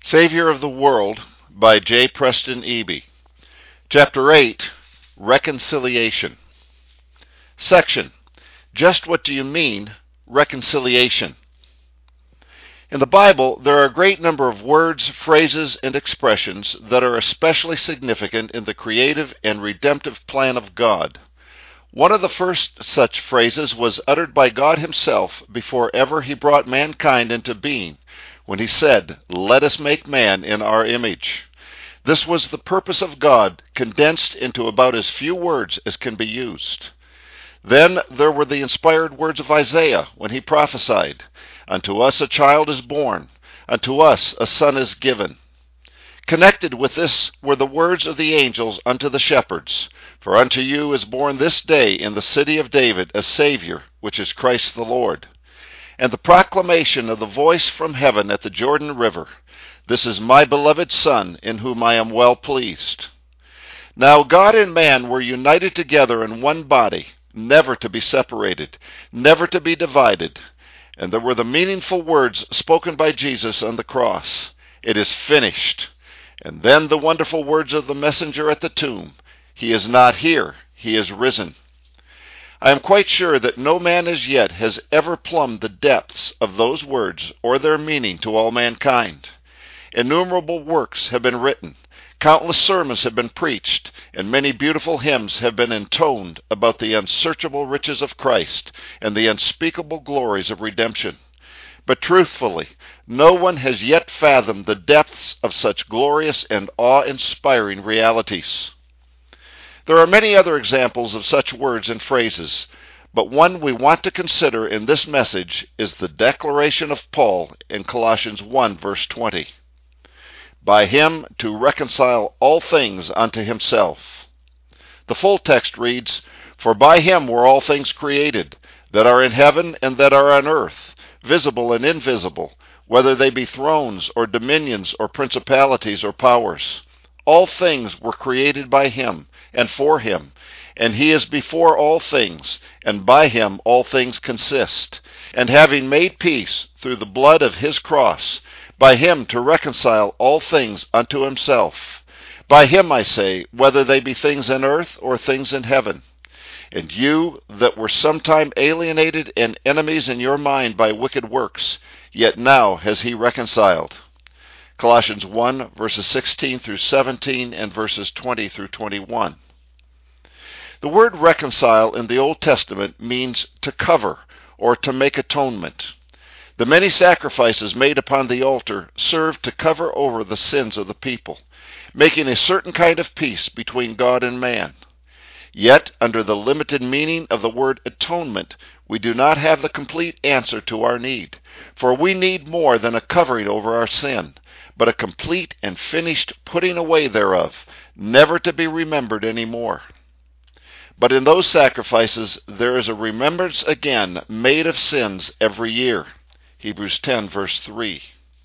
Savior of the World by J. Preston Eby. Chapter 8, Reconciliation. Section, Just What Do You Mean, Reconciliation? In the Bible, there are a great number of words, phrases, and expressions that are especially significant in the creative and redemptive plan of God. One of the first such phrases was uttered by God himself before ever he brought mankind into being, when he said, "Let us make man in our image." This was the purpose of God, condensed into about as few words as can be used. Then there were the inspired words of Isaiah when he prophesied, "Unto us a child is born, unto us a son is given." Connected with this were the words of the angels unto the shepherds, "For unto you is born this day in the city of David a Savior, which is Christ the Lord." And the proclamation of the voice from heaven at the Jordan River, "This is my beloved Son, in whom I am well pleased." Now God and man were united together in one body, never to be separated, never to be divided. And there were the meaningful words spoken by Jesus on the cross, "It is finished." And then the wonderful words of the messenger at the tomb, "He is not here, he is risen." I am quite sure that no man as yet has ever plumbed the depths of those words or their meaning to all mankind. Innumerable works have been written, countless sermons have been preached, and many beautiful hymns have been intoned about the unsearchable riches of Christ and the unspeakable glories of redemption. But truthfully, no one has yet fathomed the depths of such glorious and awe-inspiring realities. There are many other examples of such words and phrases, but one we want to consider in this message is the declaration of Paul in Colossians 1 verse 20. By him to reconcile all things unto himself. The full text reads, "For by him were all things created, that are in heaven and that are on earth, visible and invisible, whether they be thrones or dominions or principalities or powers. All things were created by him and for him, and he is before all things, and by him all things consist. And having made peace through the blood of his cross, by him to reconcile all things unto himself. By him, I say, whether they be things in earth or things in heaven. And you that were sometime alienated and enemies in your mind by wicked works, yet now has he reconciled." Colossians 1 verses 16 through 17 and verses 20 through 21. The word reconcile in the Old Testament means to cover or to make atonement. The many sacrifices made upon the altar served to cover over the sins of the people, making a certain kind of peace between God and man. Yet, under the limited meaning of the word atonement, we do not have the complete answer to our need, for we need more than a covering over our sin, but a complete and finished putting away thereof, never to be remembered any more. But in those sacrifices there is a remembrance again made of sins every year. Hebrews 10 verse 3.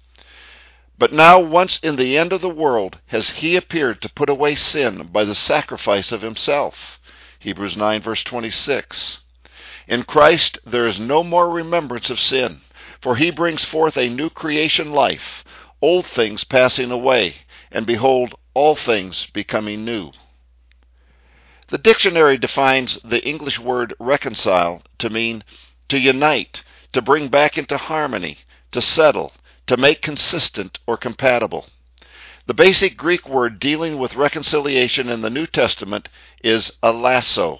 But now once in the end of the world has he appeared to put away sin by the sacrifice of himself. Hebrews 9 verse 26. In Christ there is no more remembrance of sin, for he brings forth a new creation life, old things passing away, and behold, all things becoming new. The dictionary defines the English word reconcile to mean to unite, to bring back into harmony, to settle, to make consistent or compatible. The basic Greek word dealing with reconciliation in the New Testament is allasso,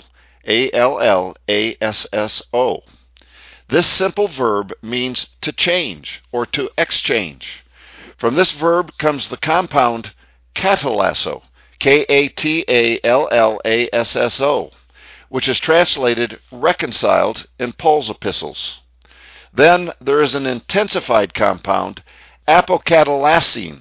A-L-L-A-S-S-O. This simple verb means to change or to exchange. From this verb comes the compound katallasso, K-A-T-A-L-L-A-S-S-O, which is translated reconciled in Paul's epistles. Then there is an intensified compound, apokatallassine,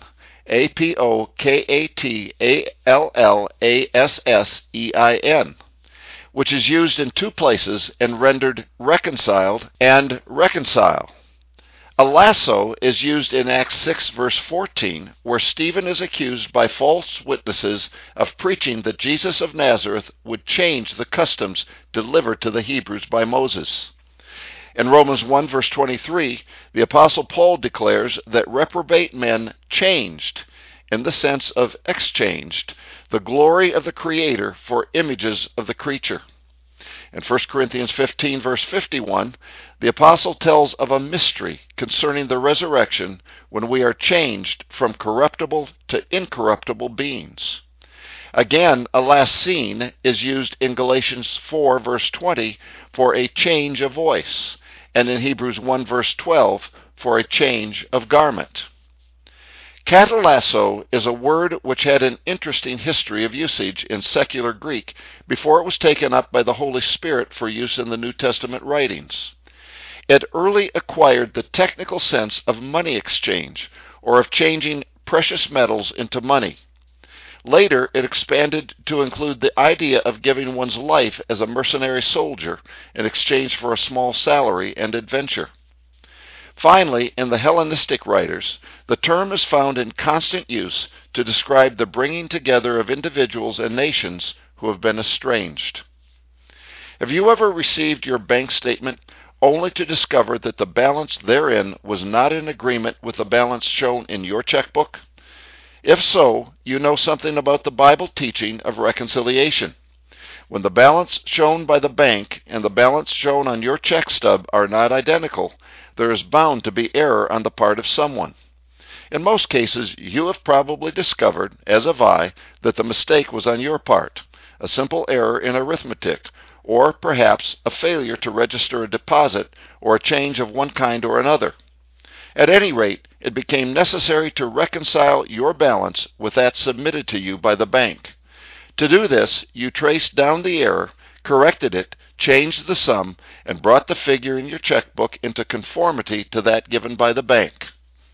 A-P-O-K-A-T-A-L-L-A-S-S-E-I-N, which is used in two places and rendered reconciled and reconcile. Allasso is used in Acts 6 verse 14, where Stephen is accused by false witnesses of preaching that Jesus of Nazareth would change the customs delivered to the Hebrews by Moses. In Romans 1 verse 23, the Apostle Paul declares that reprobate men changed, in the sense of exchanged, the glory of the Creator for images of the creature. In 1 Corinthians 15 verse 51, the Apostle tells of a mystery concerning the resurrection when we are changed from corruptible to incorruptible beings. Again, a last scene is used in Galatians 4 verse 20 for a change of voice, and in Hebrews 1 verse 12 for a change of garment. Katallasso is a word which had an interesting history of usage in secular Greek before it was taken up by the Holy Spirit for use in the New Testament writings. It early acquired the technical sense of money exchange, or of changing precious metals into money. Later, it expanded to include the idea of giving one's life as a mercenary soldier in exchange for a small salary and adventure. Finally, in the Hellenistic writers, the term is found in constant use to describe the bringing together of individuals and nations who have been estranged. Have you ever received your bank statement only to discover that the balance therein was not in agreement with the balance shown in your checkbook? If so, you know something about the Bible teaching of reconciliation. When the balance shown by the bank and the balance shown on your check stub are not identical, there is bound to be error on the part of someone. In most cases, you have probably discovered, as have I, that the mistake was on your part, a simple error in arithmetic, or perhaps a failure to register a deposit or a change of one kind or another. At any rate, it became necessary to reconcile your balance with that submitted to you by the bank. To do this, you traced down the error, corrected it, changed the sum, and brought the figure in your checkbook into conformity to that given by the bank.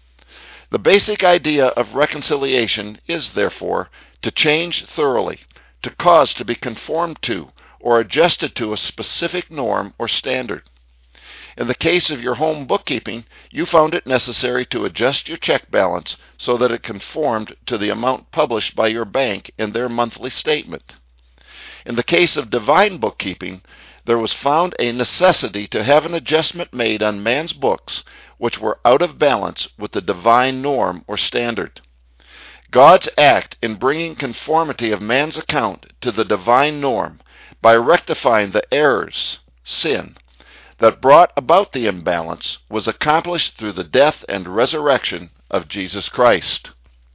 The basic idea of reconciliation is, therefore, to change thoroughly, to cause to be conformed to or adjusted to a specific norm or standard. In the case of your home bookkeeping, you found it necessary to adjust your check balance so that it conformed to the amount published by your bank in their monthly statement. In the case of divine bookkeeping, there was found a necessity to have an adjustment made on man's books which were out of balance with the divine norm or standard. God's act in bringing conformity of man's account to the divine norm by rectifying the errors, sin, that brought about the imbalance was accomplished through the death and resurrection of Jesus Christ.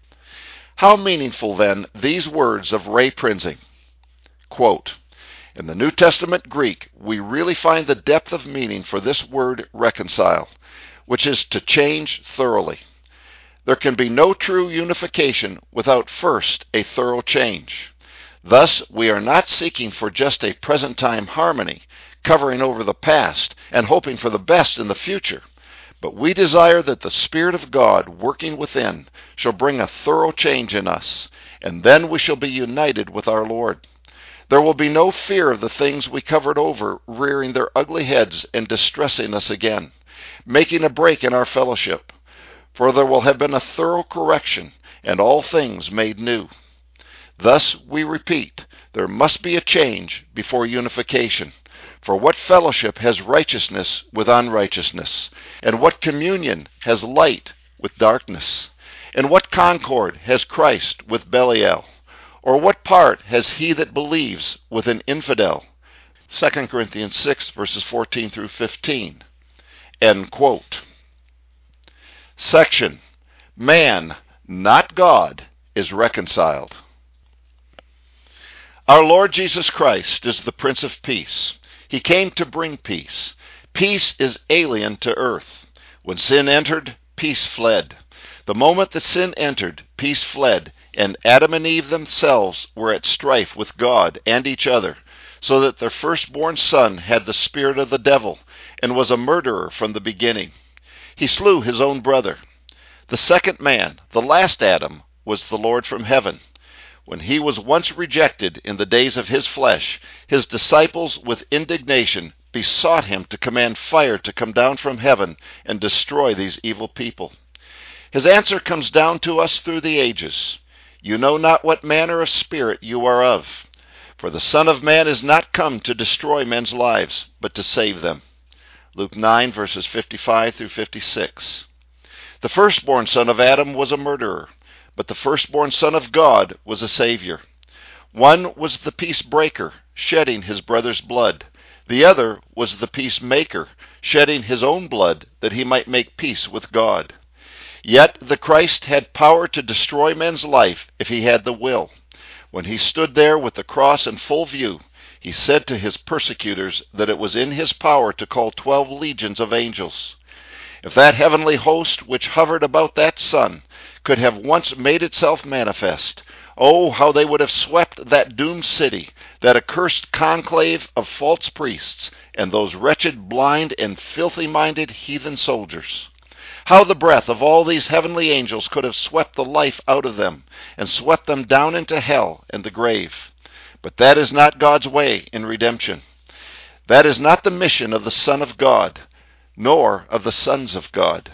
How meaningful, then, these words of Ray Prinzing. Quote, "In the New Testament Greek, we really find the depth of meaning for this word reconcile, which is to change thoroughly. There can be no true unification without first a thorough change. Thus, we are not seeking for just a present-time harmony, covering over the past and hoping for the best in the future, but we desire that the Spirit of God working within shall bring a thorough change in us, and then we shall be united with our Lord. There will be no fear of the things we covered over rearing their ugly heads and distressing us again, making a break in our fellowship, for there will have been a thorough correction and all things made new. Thus, we repeat, there must be a change before unification. For what fellowship has righteousness with unrighteousness? And what communion has light with darkness? And what concord has Christ with Belial? Or what part has he that believes with an infidel?" 2 Corinthians 6, verses 14 through 15. End quote. Section: Man, not God, is reconciled. Our Lord Jesus Christ is the Prince of Peace. He came to bring peace. Peace is alien to earth. When sin entered, peace fled. The moment that sin entered, peace fled, and Adam and Eve themselves were at strife with God and each other, so that their firstborn son had the spirit of the devil and was a murderer from the beginning. He slew his own brother. The second man, the last Adam, was the Lord from heaven. When he was once rejected in the days of his flesh, his disciples with indignation besought him to command fire to come down from heaven and destroy these evil people. His answer comes down to us through the ages. You know not what manner of spirit you are of. For the Son of Man is not come to destroy men's lives, but to save them. Luke 9, verses 55 through 56. The firstborn son of Adam was a murderer, but the firstborn son of God was a Savior. One was the peacebreaker, shedding his brother's blood. The other was the peacemaker, shedding his own blood, that he might make peace with God. Yet the Christ had power to destroy men's life if he had the will. When he stood there with the cross in full view, he said to his persecutors that it was in his power to call 12 legions of angels. If that heavenly host which hovered about that Son could have once made itself manifest, oh, how they would have swept that doomed city, that accursed conclave of false priests, and those wretched, blind, and filthy-minded heathen soldiers. How the breath of all these heavenly angels could have swept the life out of them, and swept them down into hell and the grave. But that is not God's way in redemption. That is not the mission of the Son of God, nor of the sons of God.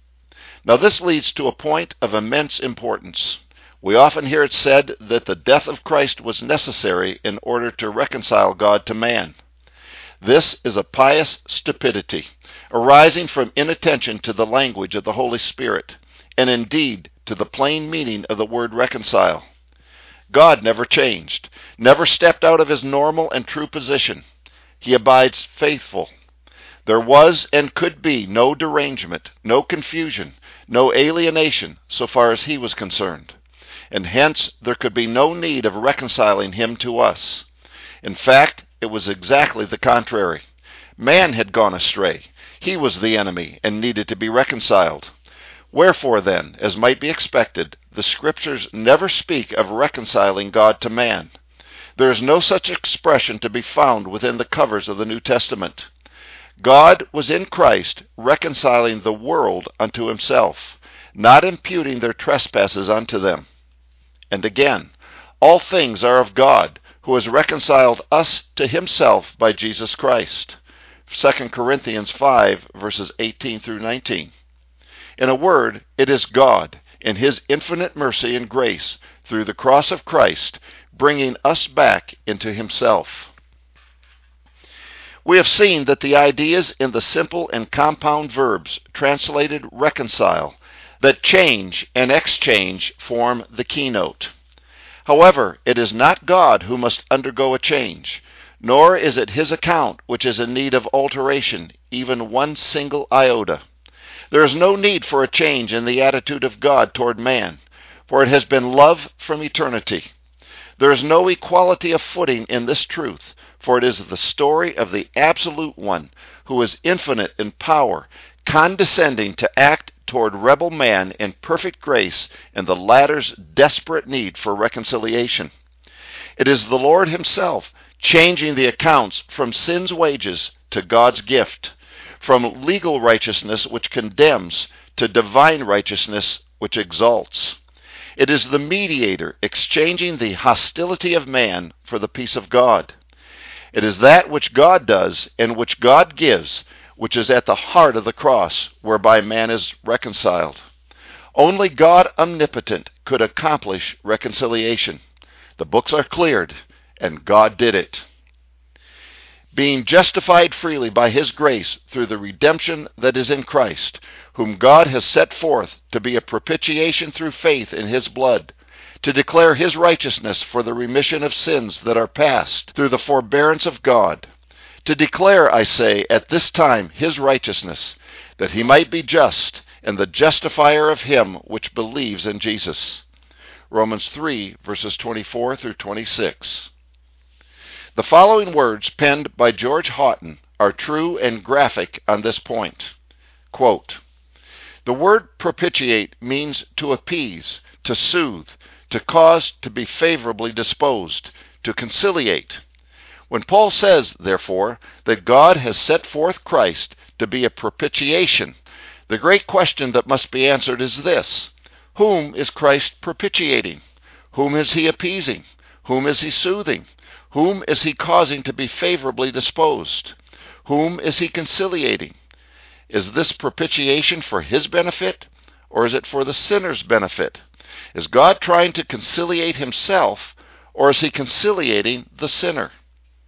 Now this leads to a point of immense importance. We often hear it said that the death of Christ was necessary in order to reconcile God to man. This is a pious stupidity, arising from inattention to the language of the Holy Spirit, and indeed to the plain meaning of the word reconcile. God never changed, never stepped out of his normal and true position. He abides faithful. There was and could be no derangement, no confusion, no alienation so far as he was concerned, and hence there could be no need of reconciling him to us. In fact, it was exactly the contrary. Man had gone astray. He was the enemy and needed to be reconciled. Wherefore then, as might be expected, the Scriptures never speak of reconciling God to man. There is no such expression to be found within the covers of the New Testament. God was in Christ reconciling the world unto himself, not imputing their trespasses unto them. And again, all things are of God, who has reconciled us to himself by Jesus Christ. 2 Corinthians 5, verses 18 through 19. In a word, it is God, in his infinite mercy and grace, through the cross of Christ, bringing us back into himself. We have seen that the ideas in the simple and compound verbs translated reconcile, that change and exchange, form the keynote. However, it is not God who must undergo a change, nor is it his account which is in need of alteration, even one single iota. There is no need for a change in the attitude of God toward man, for it has been love from eternity. There is no equality of footing in this truth, for it is the story of the Absolute One, who is infinite in power, condescending to act toward rebel man in perfect grace and the latter's desperate need for reconciliation. It is the Lord himself changing the accounts from sin's wages to God's gift, from legal righteousness which condemns to divine righteousness which exalts. It is the mediator exchanging the hostility of man for the peace of God. It is that which God does and which God gives, which is at the heart of the cross, whereby man is reconciled. Only God omnipotent could accomplish reconciliation. The books are cleared, and God did it. Being justified freely by his grace through the redemption that is in Christ, whom God has set forth to be a propitiation through faith in his blood, to declare his righteousness for the remission of sins that are past through the forbearance of God, to declare, I say, at this time his righteousness, that he might be just and the justifier of him which believes in Jesus. Romans 3, verses 24 through 26. The following words penned by George Houghton are true and graphic on this point. Quote, "The word propitiate means to appease, to soothe, to cause to be favorably disposed, to conciliate. When Paul says, therefore, that God has set forth Christ to be a propitiation, the great question that must be answered is this: whom is Christ propitiating? Whom is he appeasing? Whom is he soothing? Whom is he causing to be favorably disposed? Whom is he conciliating? Is this propitiation for his benefit, or is it for the sinner's benefit? Is God trying to conciliate himself, or is he conciliating the sinner?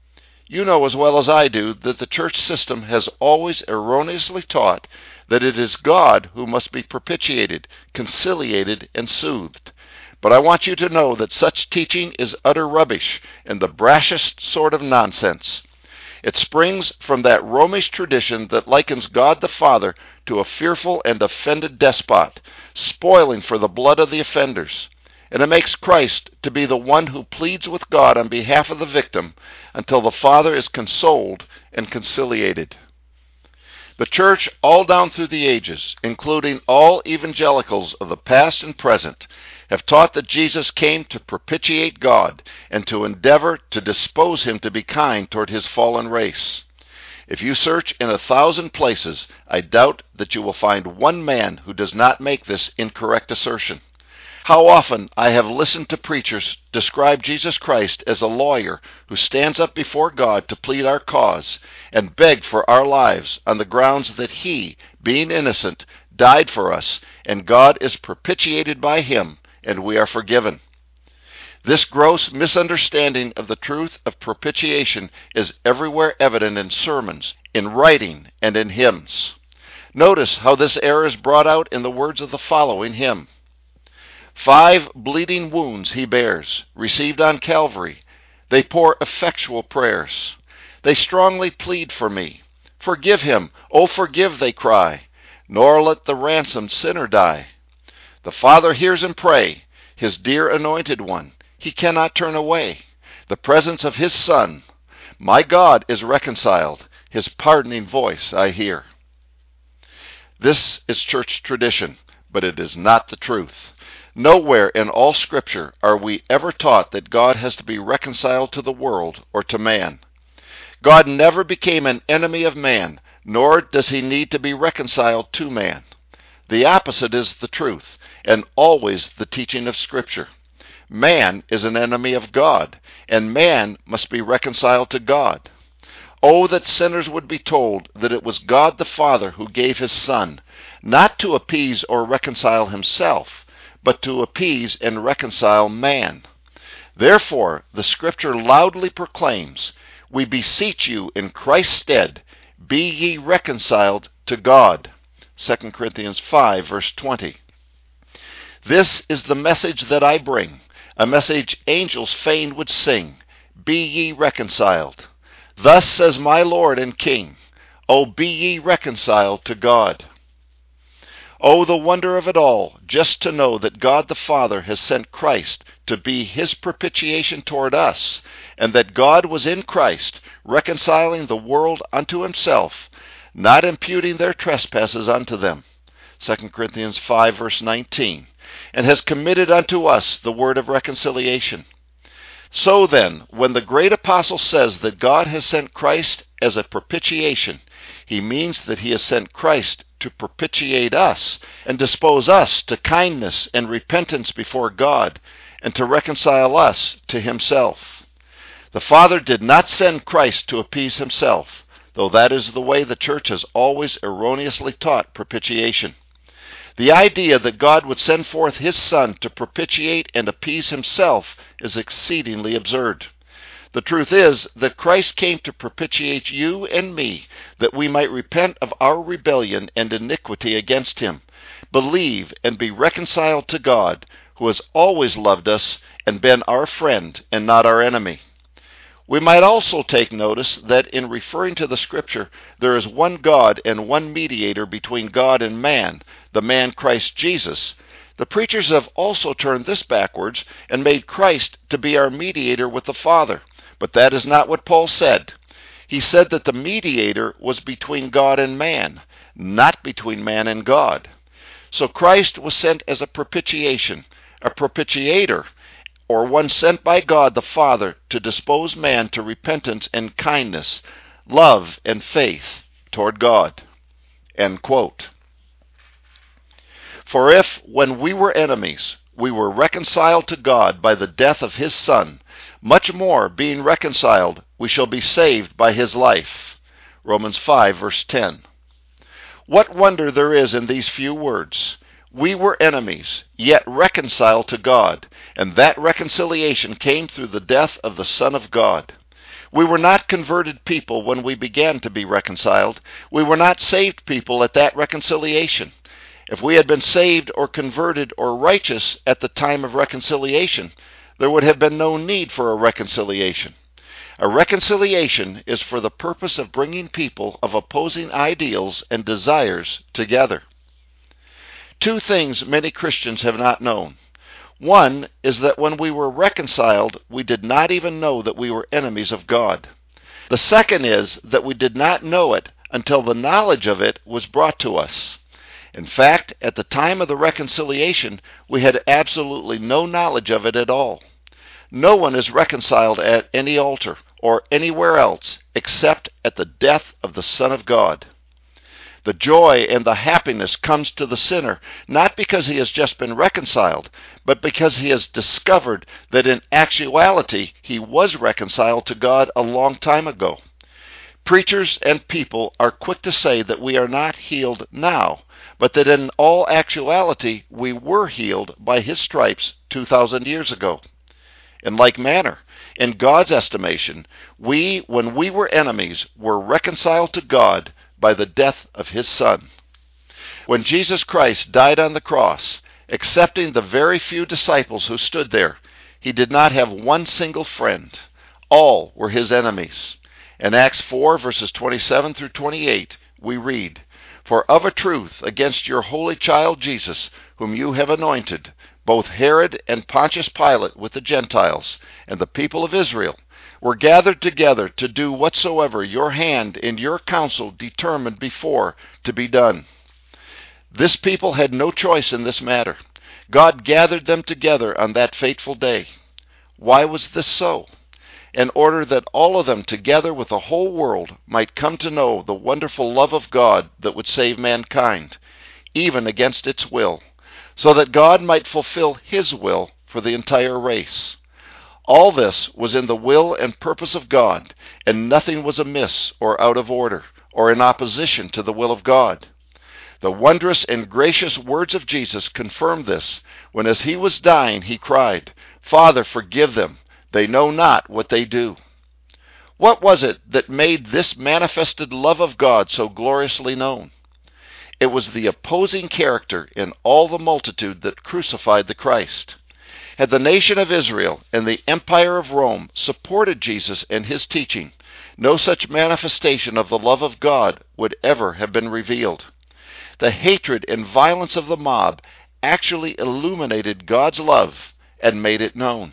You know as well as I do that the church system has always erroneously taught that it is God who must be propitiated, conciliated, and soothed. But I want you to know that such teaching is utter rubbish and the brashest sort of nonsense. It springs from that Romish tradition that likens God the Father to a fearful and offended despot, spoiling for the blood of the offenders. And it makes Christ to be the one who pleads with God on behalf of the victim until the Father is consoled and conciliated. The church all down through the ages, including all evangelicals of the past and present, have taught that Jesus came to propitiate God and to endeavor to dispose him to be kind toward his fallen race. If you search in 1,000 places, I doubt that you will find one man who does not make this incorrect assertion. How often I have listened to preachers describe Jesus Christ as a lawyer who stands up before God to plead our cause and beg for our lives on the grounds that he, being innocent, died for us, and God is propitiated by him, and we are forgiven. This gross misunderstanding of the truth of propitiation is everywhere evident in sermons, in writing, and in hymns. Notice how this error is brought out in the words of the following hymn. 5 bleeding wounds he bears, received on Calvary. They pour effectual prayers. They strongly plead for me. Forgive him, oh forgive, they cry, nor let the ransomed sinner die. The Father hears him pray, his dear anointed one. He cannot turn away the presence of his Son. My God is reconciled, his pardoning voice I hear. This is church tradition, but it is not the truth. Nowhere in all Scripture are we ever taught that God has to be reconciled to the world or to man. God never became an enemy of man, nor does he need to be reconciled to man. The opposite is the truth, and always the teaching of Scripture. Man is an enemy of God, and man must be reconciled to God. Oh, that sinners would be told that it was God the Father who gave his Son, not to appease or reconcile himself, but to appease and reconcile man. Therefore, the Scripture loudly proclaims, we beseech you in Christ's stead, be ye reconciled to God. 2 Corinthians 5, verse 20. This is the message that I bring, a message angels fain would sing. Be ye reconciled. Thus says my Lord and King, O be ye reconciled to God. Oh, the wonder of it all, just to know that God the Father has sent Christ to be his propitiation toward us, and that God was in Christ, reconciling the world unto himself, not imputing their trespasses unto them. 2 Corinthians 5, verse 19, and has committed unto us the word of reconciliation. So then, when the great apostle says that God has sent Christ as a propitiation, he means that he has sent Christ to propitiate us and dispose us to kindness and repentance before God and to reconcile us to himself. The Father did not send Christ to appease himself, though that is the way the church has always erroneously taught propitiation. The idea that God would send forth his Son to propitiate and appease himself is exceedingly absurd. The truth is that Christ came to propitiate you and me, that we might repent of our rebellion and iniquity against him, believe and be reconciled to God, who has always loved us and been our friend and not our enemy. We might also take notice that in referring to the Scripture, there is one God and one mediator between God and man, the man Christ Jesus. The preachers have also turned this backwards and made Christ to be our mediator with the Father. But that is not what Paul said. He said that the mediator was between God and man, not between man and God. So Christ was sent as a propitiation, a propitiator, or one sent by God the Father to dispose man to repentance and kindness, love and faith toward God. End quote. For if, when we were enemies, we were reconciled to God by the death of his Son, much more, being reconciled, we shall be saved by his life. Romans 5, verse 10. What wonder there is in these few words. We were enemies, yet reconciled to God, and that reconciliation came through the death of the Son of God. We were not converted people when we began to be reconciled. We were not saved people at that reconciliation. If we had been saved or converted or righteous at the time of reconciliation, there would have been no need for a reconciliation. A reconciliation is for the purpose of bringing people of opposing ideals and desires together. Two things many Christians have not known. One is that when we were reconciled, we did not even know that we were enemies of God. The second is that we did not know it until the knowledge of it was brought to us. In fact, at the time of the reconciliation, we had absolutely no knowledge of it at all. No one is reconciled at any altar or anywhere else except at the death of the Son of God. The joy and the happiness comes to the sinner not because he has just been reconciled, but because he has discovered that in actuality he was reconciled to God a long time ago. Preachers and people are quick to say that we are not healed now, but that in all actuality we were healed by his stripes 2,000 years ago. In like manner, in God's estimation, we, when we were enemies, were reconciled to God by the death of his Son. When Jesus Christ died on the cross, excepting the very few disciples who stood there, he did not have one single friend. All were his enemies. In Acts 4, verses 27 through 28, we read, "For of a truth against your holy child Jesus, whom you have anointed, both Herod and Pontius Pilate with the Gentiles, and the people of Israel, were gathered together to do whatsoever your hand and your counsel determined before to be done." This people had no choice in this matter. God gathered them together on that fateful day. Why was this so? In order that all of them, together with the whole world, might come to know the wonderful love of God that would save mankind, even against its will, so that God might fulfill his will for the entire race. All this was in the will and purpose of God, and nothing was amiss or out of order, or in opposition to the will of God. The wondrous and gracious words of Jesus confirmed this, when as he was dying he cried, "Father, forgive them. They know not what they do." What was it that made this manifested love of God so gloriously known? It was the opposing character in all the multitude that crucified the Christ. Had the nation of Israel and the empire of Rome supported Jesus and his teaching, no such manifestation of the love of God would ever have been revealed. The hatred and violence of the mob actually illuminated God's love and made it known.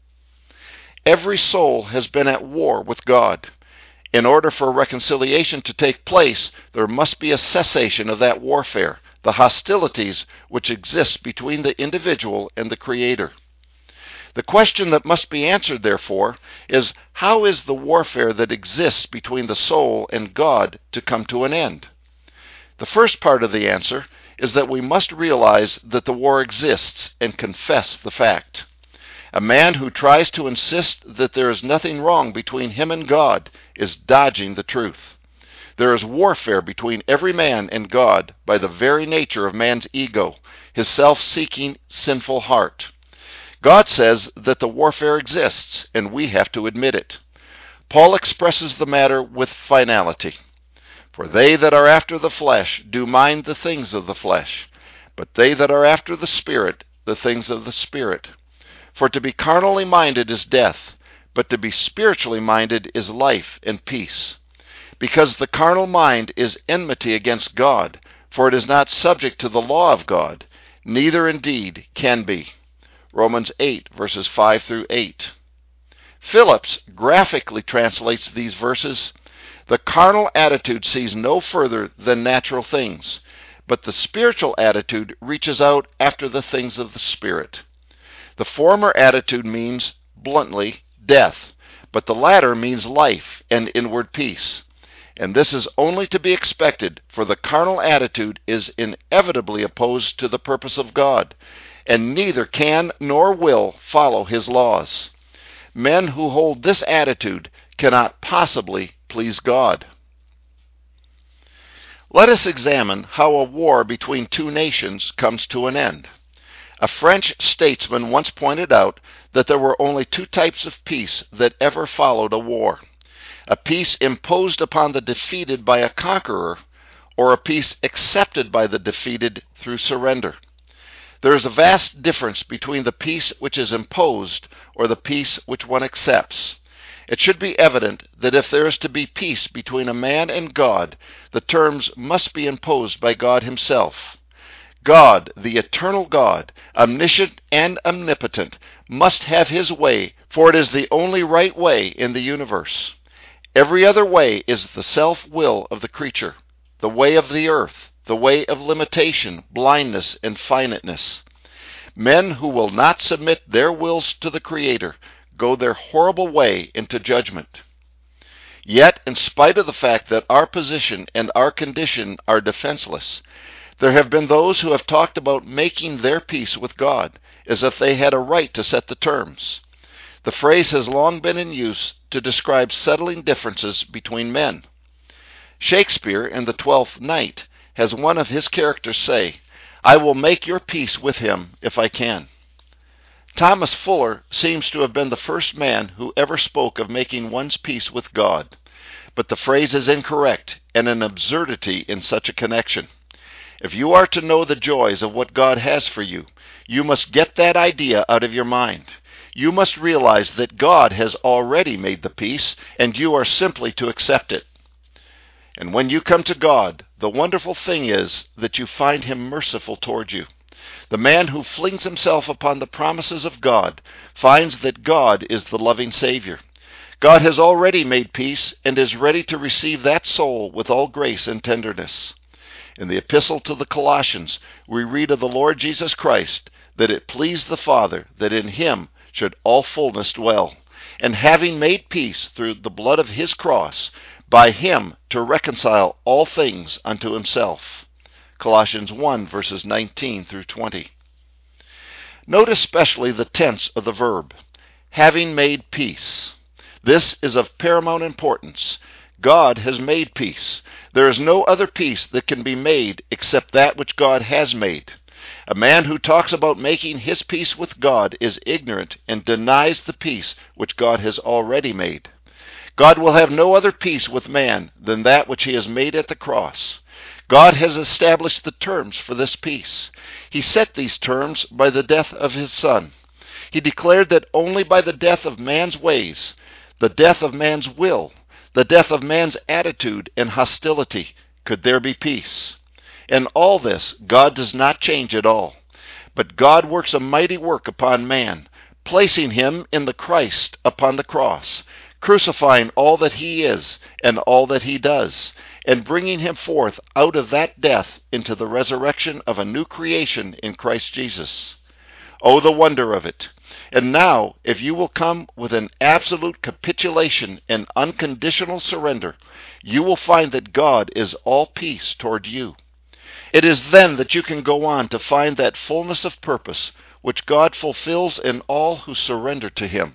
Every soul has been at war with God. In order for reconciliation to take place, there must be a cessation of that warfare, the hostilities which exist between the individual and the Creator. The question that must be answered, therefore, is how is the warfare that exists between the soul and God to come to an end? The first part of the answer is that we must realize that the war exists and confess the fact. A man who tries to insist that there is nothing wrong between him and God is dodging the truth. There is warfare between every man and God by the very nature of man's ego, his self-seeking, sinful heart. God says that the warfare exists, and we have to admit it. Paul expresses the matter with finality. "For they that are after the flesh do mind the things of the flesh, but they that are after the Spirit, the things of the Spirit. For to be carnally minded is death, but to be spiritually minded is life and peace. Because the carnal mind is enmity against God, for it is not subject to the law of God, neither indeed can be." Romans 8, verses 5 through 8. Phillips graphically translates these verses, "The carnal attitude sees no further than natural things, but the spiritual attitude reaches out after the things of the Spirit. The former attitude means, bluntly, death, but the latter means life and inward peace. And this is only to be expected, for the carnal attitude is inevitably opposed to the purpose of God, and neither can nor will follow his laws. Men who hold this attitude cannot possibly please God." Let us examine how a war between two nations comes to an end. A French statesman once pointed out that there were only two types of peace that ever followed a war. a peace imposed upon the defeated by a conqueror, or a peace accepted by the defeated through surrender. There is a vast difference between the peace which is imposed or the peace which one accepts. It should be evident that if there is to be peace between a man and God, the terms must be imposed by God himself. God, the eternal God, omniscient and omnipotent, must have his way, for it is the only right way in the universe. Every other way is the self-will of the creature, the way of the earth, the way of limitation, blindness, and finiteness. Men who will not submit their wills to the Creator go their horrible way into judgment. Yet, in spite of the fact that our position and our condition are defenseless, there have been those who have talked about making their peace with God, as if they had a right to set the terms. The phrase has long been in use to describe settling differences between men. Shakespeare, in The Twelfth Night, has one of his characters say, "I will make your peace with him if I can." Thomas Fuller seems to have been the first man who ever spoke of making one's peace with God, but the phrase is incorrect and an absurdity in such a connection. If you are to know the joys of what God has for you, you must get that idea out of your mind. You must realize that God has already made the peace, and you are simply to accept it. And when you come to God, the wonderful thing is that you find him merciful toward you. The man who flings himself upon the promises of God finds that God is the loving Savior. God has already made peace and is ready to receive that soul with all grace and tenderness. In the epistle to the Colossians, we read of the Lord Jesus Christ, that it pleased the Father that in him should all fullness dwell, and having made peace through the blood of his cross, by him to reconcile all things unto himself. Colossians 1, verses 19 through 20. Note especially the tense of the verb, having made peace. This is of paramount importance. God has made peace. There is no other peace that can be made except that which God has made. A man who talks about making his peace with God is ignorant and denies the peace which God has already made. God will have no other peace with man than that which he has made at the cross. God has established the terms for this peace. He set these terms by the death of his Son. He declared that only by the death of man's ways, the death of man's will, the death of man's attitude and hostility, could there be peace. In all this, God does not change at all. But God works a mighty work upon man, placing him in the Christ upon the cross, crucifying all that he is and all that he does, and bringing him forth out of that death into the resurrection of a new creation in Christ Jesus. Oh, the wonder of it! And now, if you will come with an absolute capitulation and unconditional surrender, you will find that God is all peace toward you. It is then that you can go on to find that fullness of purpose which God fulfills in all who surrender to him.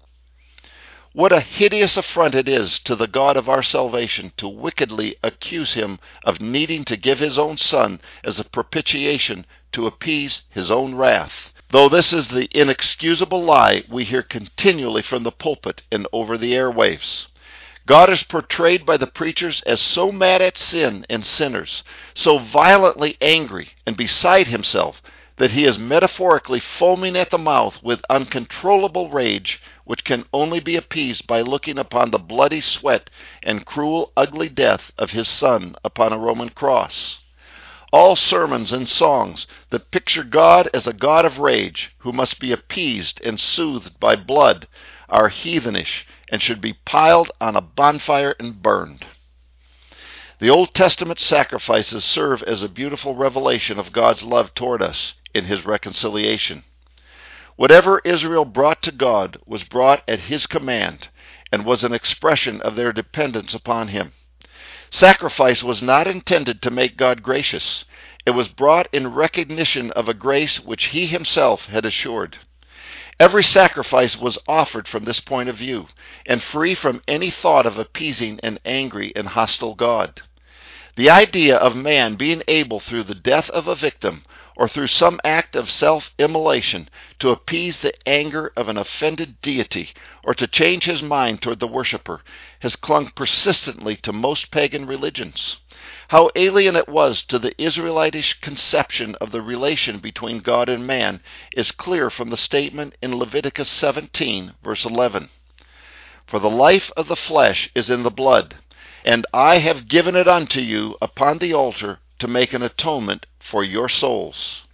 What a hideous affront it is to the God of our salvation to wickedly accuse him of needing to give his own Son as a propitiation to appease his own wrath. Though this is the inexcusable lie we hear continually from the pulpit and over the airwaves. God is portrayed by the preachers as so mad at sin and sinners, so violently angry and beside himself, that he is metaphorically foaming at the mouth with uncontrollable rage, which can only be appeased by looking upon the bloody sweat and cruel, ugly death of his Son upon a Roman cross. All sermons and songs that picture God as a God of rage, who must be appeased and soothed by blood, are heathenish and should be piled on a bonfire and burned. The Old Testament sacrifices serve as a beautiful revelation of God's love toward us in his reconciliation. Whatever Israel brought to God was brought at his command and was an expression of their dependence upon him. Sacrifice was not intended to make God gracious. It was brought in recognition of a grace which he himself had assured. Every sacrifice was offered from this point of view, and free from any thought of appeasing an angry and hostile God. The idea of man being able through the death of a victim or through some act of self-immolation to appease the anger of an offended deity or to change his mind toward the worshiper, has clung persistently to most pagan religions. How alien it was to the Israelitish conception of the relation between God and man is clear from the statement in Leviticus 17, verse 11. For the life of the flesh is in the blood, and I have given it unto you upon the altar to make an atonement for your souls.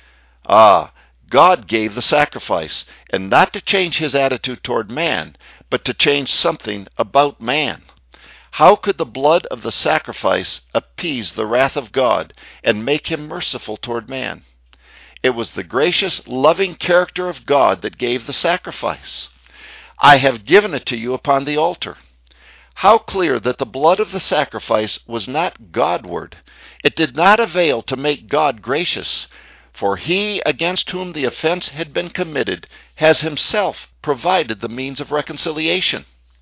God gave the sacrifice, and not to change his attitude toward man, but to change something about man. How could the blood of the sacrifice appease the wrath of God and make him merciful toward man? It was the gracious, loving character of God that gave the sacrifice. I have given it to you upon the altar. How clear that the blood of the sacrifice was not Godward. It did not avail to make God gracious, for he against whom the offense had been committed has himself provided the means of reconciliation.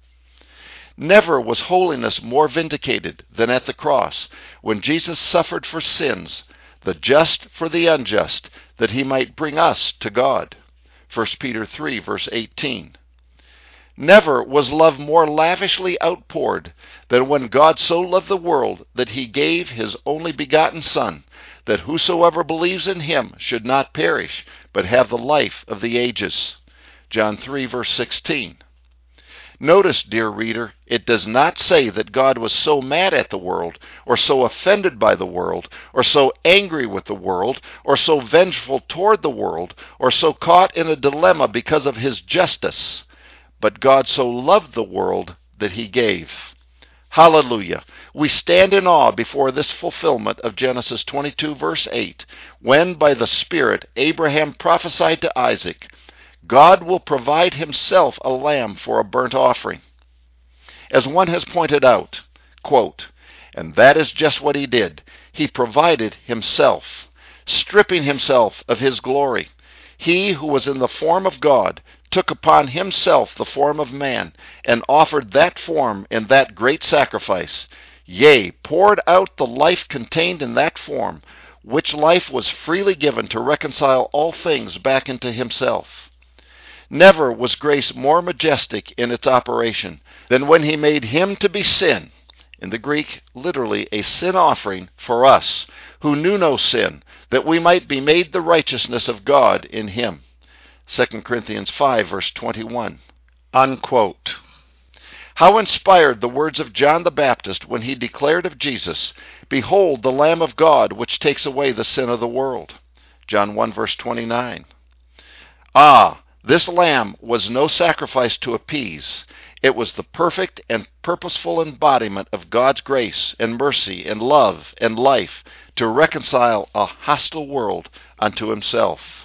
Never was holiness more vindicated than at the cross, when Jesus suffered for sins, the just for the unjust, that he might bring us to God. 1 Peter 3, verse 18. Never was love more lavishly outpoured than when God so loved the world that he gave his only begotten Son, that whosoever believes in him should not perish, but have the life of the ages. John 3, verse 16. Notice, dear reader, it does not say that God was so mad at the world, or so offended by the world, or so angry with the world, or so vengeful toward the world, or so caught in a dilemma because of his justice. But God so loved the world that he gave. Hallelujah! We stand in awe before this fulfillment of Genesis 22, verse 8, when by the Spirit Abraham prophesied to Isaac, God will provide himself a lamb for a burnt offering. As one has pointed out, quote, and that is just what he did. He provided himself, stripping himself of his glory. He who was in the form of God took upon himself the form of man, and offered that form in that great sacrifice, yea, poured out the life contained in that form, which life was freely given to reconcile all things back into himself. Never was grace more majestic in its operation than when he made him to be sin, in the Greek, literally a sin offering for us, who knew no sin, that we might be made the righteousness of God in him. 2 Corinthians 5, verse 21. Unquote. How inspired the words of John the Baptist when he declared of Jesus, Behold the Lamb of God, which takes away the sin of the world. John 1, verse 29. This lamb was no sacrifice to appease. It was the perfect and purposeful embodiment of God's grace and mercy and love and life to reconcile a hostile world unto himself.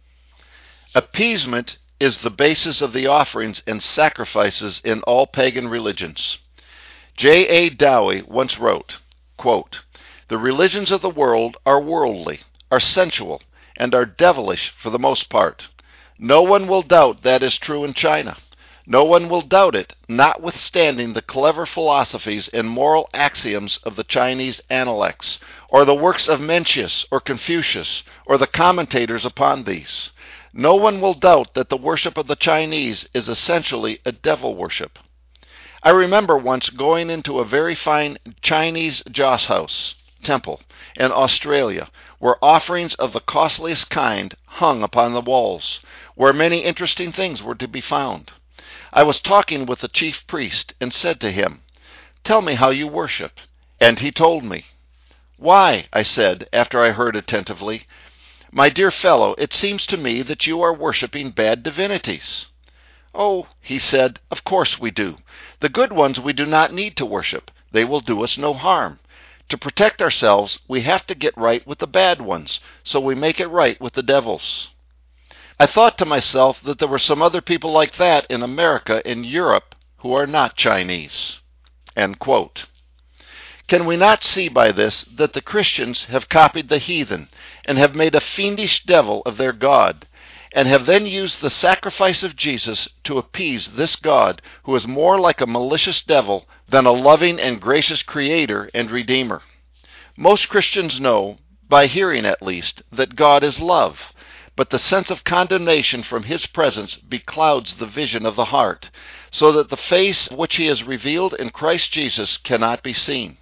Appeasement is the basis of the offerings and sacrifices in all pagan religions. J. A. Dowie once wrote, quote, the religions of the world are worldly, are sensual, and are devilish for the most part. No one will doubt that is true in China. No one will doubt it, notwithstanding the clever philosophies and moral axioms of the Chinese Analects, or the works of Mencius or Confucius, or the commentators upon these. No one will doubt that the worship of the Chinese is essentially a devil worship. I remember once going into a very fine Chinese joss house, temple, in Australia, where offerings of the costliest kind hung upon the walls, where many interesting things were to be found. I was talking with the chief priest and said to him, Tell me how you worship. And he told me. Why, I said, after I heard attentively, My dear fellow, it seems to me that you are worshipping bad divinities. Oh, he said, of course we do. The good ones we do not need to worship. They will do us no harm. To protect ourselves, we have to get right with the bad ones, so we make it right with the devils. I thought to myself that there were some other people like that in America and Europe who are not Chinese. End quote. Can we not see by this that the Christians have copied the heathen and have made a fiendish devil of their God, and have then used the sacrifice of Jesus to appease this God who is more like a malicious devil than a loving and gracious Creator and Redeemer? Most Christians know, by hearing at least, that God is love, but the sense of condemnation from his presence beclouds the vision of the heart, so that the face which he has revealed in Christ Jesus cannot be seen.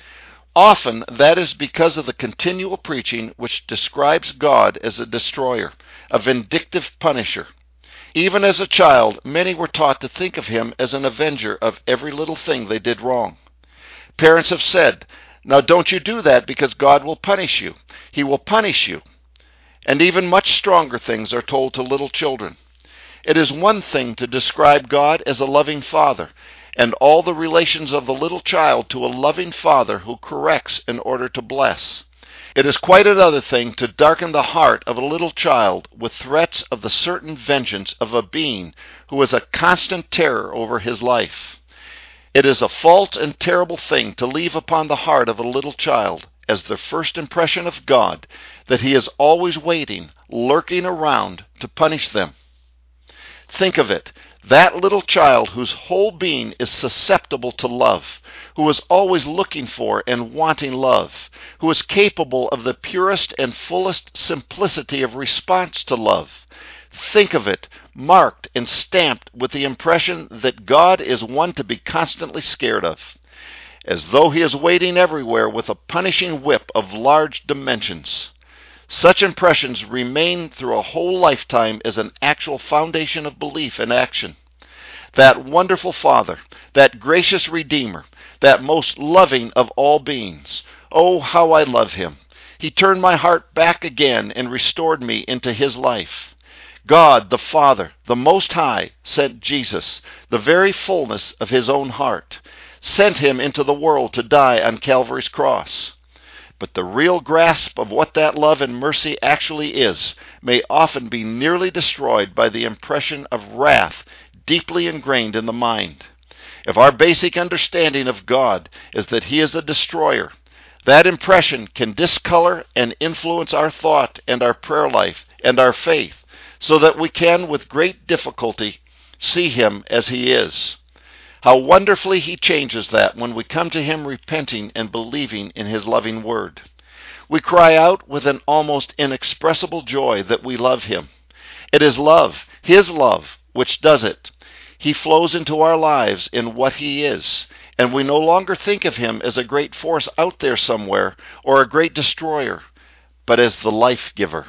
Often that is because of the continual preaching which describes God as a destroyer, a vindictive punisher. Even as a child, many were taught to think of him as an avenger of every little thing they did wrong. Parents have said, "Now don't you do that because God will punish you. He will punish you." And even much stronger things are told to little children. It is one thing to describe God as a loving father, and all the relations of the little child to a loving father who corrects in order to bless. It is quite another thing to darken the heart of a little child with threats of the certain vengeance of a being who is a constant terror over his life. It is a false and terrible thing to leave upon the heart of a little child, as the first impression of God, that he is always waiting, lurking around to punish them. Think of it, that little child whose whole being is susceptible to love, who is always looking for and wanting love, who is capable of the purest and fullest simplicity of response to love. Think of it, marked and stamped with the impression that God is one to be constantly scared of, as though he is waiting everywhere with a punishing whip of large dimensions. Such impressions remain through a whole lifetime as an actual foundation of belief and action. That wonderful Father, that gracious Redeemer, that most loving of all beings, oh, how I love him. He turned my heart back again and restored me into his life. God, the Father, the Most High, sent Jesus, the very fullness of his own heart, sent him into the world to die on Calvary's cross. But the real grasp of what that love and mercy actually is may often be nearly destroyed by the impression of wrath deeply ingrained in the mind. If our basic understanding of God is that he is a destroyer, that impression can discolor and influence our thought and our prayer life and our faith, so that we can with great difficulty see him as he is. How wonderfully he changes that when we come to him repenting and believing in his loving word. We cry out with an almost inexpressible joy that we love him. It is love, his love, which does it. He flows into our lives in what he is, and we no longer think of him as a great force out there somewhere or a great destroyer, but as the life giver.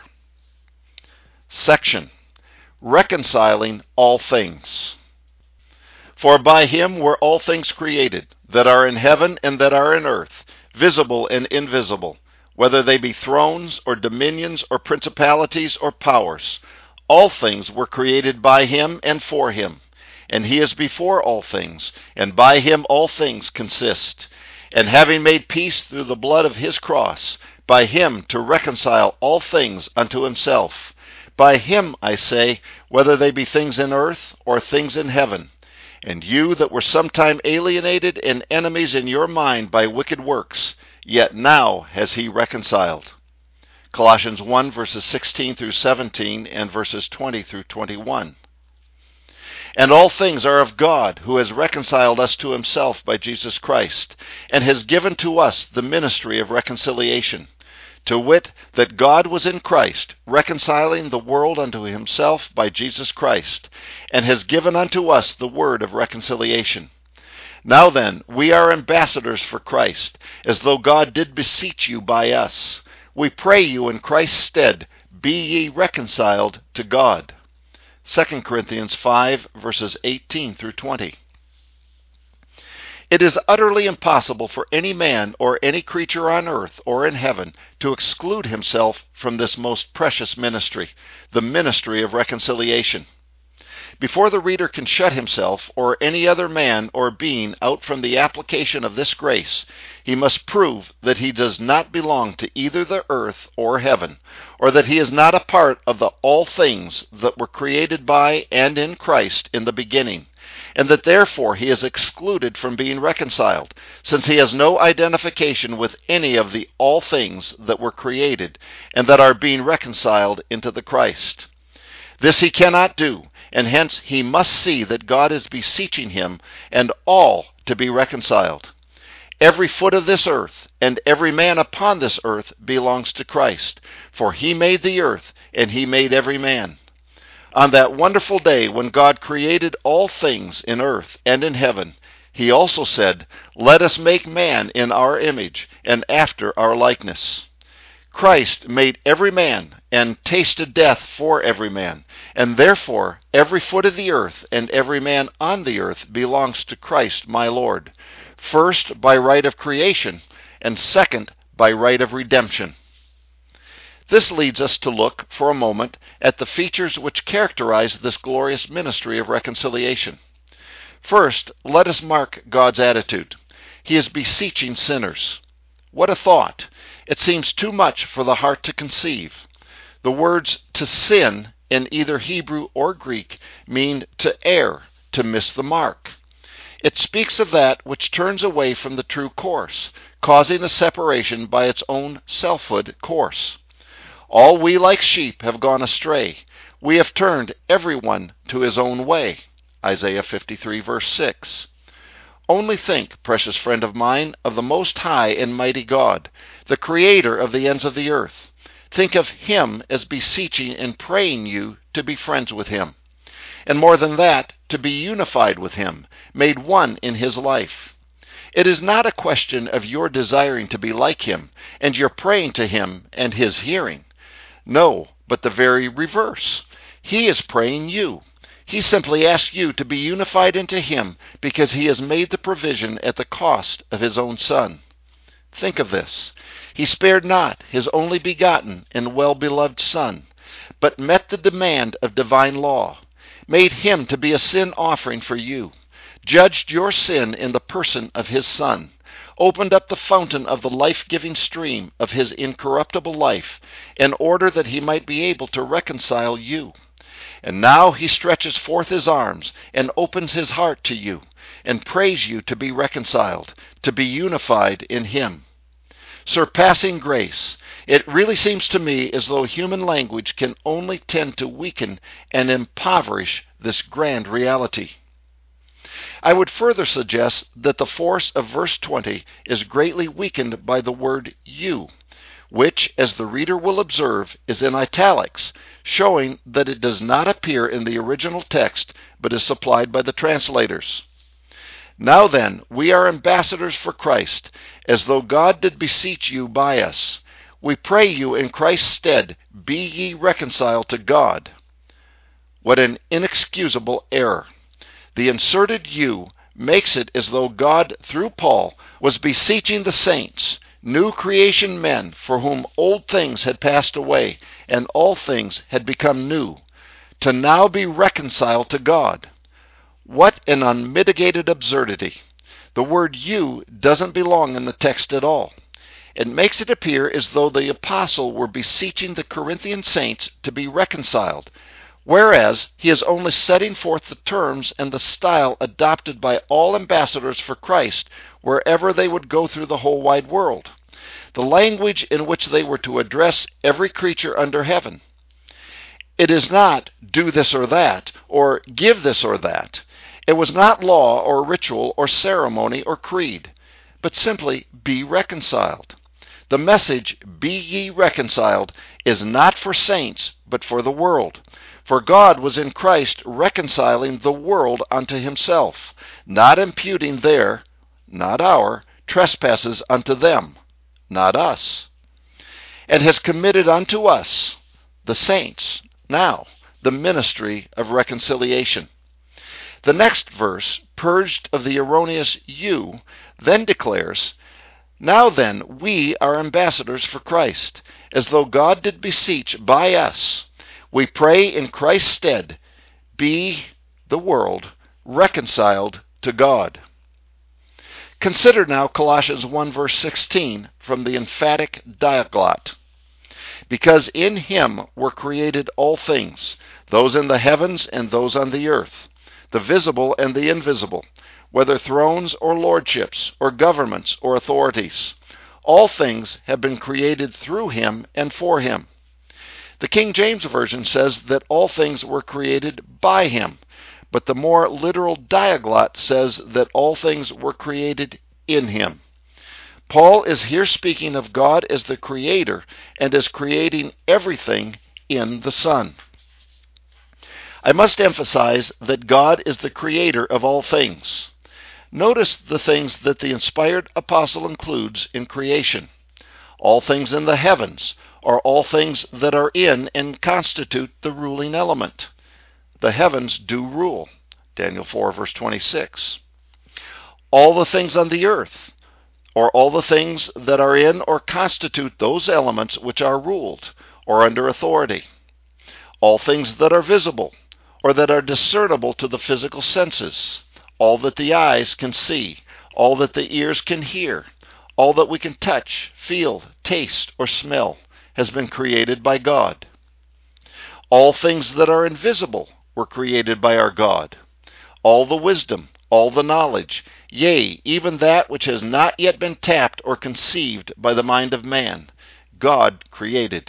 Section: Reconciling all things. For by him were all things created, that are in heaven and that are in earth, visible and invisible, whether they be thrones or dominions or principalities or powers. All things were created by him and for him. And he is before all things, and by him all things consist. And having made peace through the blood of his cross, by him to reconcile all things unto himself. By him, I say, whether they be things in earth or things in heaven. And you that were sometime alienated and enemies in your mind by wicked works, yet now has he reconciled. Colossians 1 verses 16 through 17 and verses 20 through 21. And all things are of God, who has reconciled us to himself by Jesus Christ, and has given to us the ministry of reconciliation, to wit, that God was in Christ, reconciling the world unto himself by Jesus Christ, and has given unto us the word of reconciliation. Now then, we are ambassadors for Christ, as though God did beseech you by us. We pray you in Christ's stead, be ye reconciled to God. 2 Corinthians 5, verses 18 through 20. It is utterly impossible for any man or any creature on earth or in heaven to exclude himself from this most precious ministry, the ministry of reconciliation. Before the reader can shut himself or any other man or being out from the application of this grace, he must prove that he does not belong to either the earth or heaven, or that he is not a part of the all things that were created by and in Christ in the beginning, and that therefore he is excluded from being reconciled, since he has no identification with any of the all things that were created and that are being reconciled into the Christ. This he cannot do, and hence he must see that God is beseeching him and all to be reconciled. Every foot of this earth and every man upon this earth belongs to Christ, for he made the earth and he made every man. On that wonderful day when God created all things in earth and in heaven, he also said, "Let us make man in our image and after our likeness." Christ made every man and tasted death for every man, and therefore every foot of the earth and every man on the earth belongs to Christ my Lord, first by right of creation, and second by right of redemption. This leads us to look for a moment at the features which characterize this glorious ministry of reconciliation. First, let us mark God's attitude. He is beseeching sinners. What a thought! It seems too much for the heart to conceive. The words "to sin" in either Hebrew or Greek mean to err, to miss the mark. It speaks of that which turns away from the true course, causing a separation by its own selfhood course. All we like sheep have gone astray. We have turned every one to his own way. Isaiah 53 verse 6. Only think, precious friend of mine, of the Most High and Mighty God, the Creator of the ends of the earth. Think of Him as beseeching and praying you to be friends with Him. And more than that, to be unified with Him, made one in His life. It is not a question of your desiring to be like Him, and your praying to Him and His hearing. No, but the very reverse. He is praying you. He simply asks you to be unified into Him because He has made the provision at the cost of His own Son. Think of this. He spared not His only begotten and well-beloved Son, but met the demand of divine law, made Him to be a sin offering for you, judged your sin in the person of His Son, opened up the fountain of the life-giving stream of His incorruptible life in order that He might be able to reconcile you. And now He stretches forth His arms and opens His heart to you and prays you to be reconciled, to be unified in Him. Surpassing grace. It really seems to me as though human language can only tend to weaken and impoverish this grand reality. I would further suggest that the force of verse 20 is greatly weakened by the word "you," which, as the reader will observe, is in italics, showing that it does not appear in the original text, but is supplied by the translators. Now then, we are ambassadors for Christ, as though God did beseech you by us. We pray you in Christ's stead, be ye reconciled to God. What an inexcusable error! The inserted "you" makes it as though God, through Paul, was beseeching the saints, new creation men for whom old things had passed away and all things had become new, to now be reconciled to God. What an unmitigated absurdity! The word "you" doesn't belong in the text at all. It makes it appear as though the apostle were beseeching the Corinthian saints to be reconciled, whereas he is only setting forth the terms and the style adopted by all ambassadors for Christ wherever they would go through the whole wide world, the language in which they were to address every creature under heaven. It is not "do this or that," or "give this or that." It was not law or ritual or ceremony or creed, but simply "be reconciled." The message, "Be ye reconciled," is not for saints, but for the world. For God was in Christ reconciling the world unto Himself, not imputing their, not our, trespasses unto them, not us, and has committed unto us, the saints, now, the ministry of reconciliation. The next verse, purged of the erroneous "you," then declares, "Now then, we are ambassadors for Christ, as though God did beseech by us. We pray in Christ's stead, be," the world, "reconciled to God." Consider now Colossians 1 verse 16 from the emphatic Diaglott. "Because in Him were created all things, those in the heavens and those on the earth, the visible and the invisible, whether thrones or lordships or governments or authorities. All things have been created through Him and for Him." The King James Version says that all things were created by Him, but the more literal Diaglott says that all things were created in Him. Paul is here speaking of God as the Creator and as creating everything in the Son. I must emphasize that God is the Creator of all things. Notice the things that the inspired apostle includes in creation. All things in the heavens, or all things that are in and constitute the ruling element. The heavens do rule. Daniel 4, verse 26. All the things on the earth, or all the things that are in or constitute those elements which are ruled, or under authority. All things that are visible, or that are discernible to the physical senses. All that the eyes can see, all that the ears can hear, all that we can touch, feel, taste, or smell, has been created by God. All things that are invisible were created by our God. All the wisdom, all the knowledge, yea, even that which has not yet been tapped or conceived by the mind of man, God created.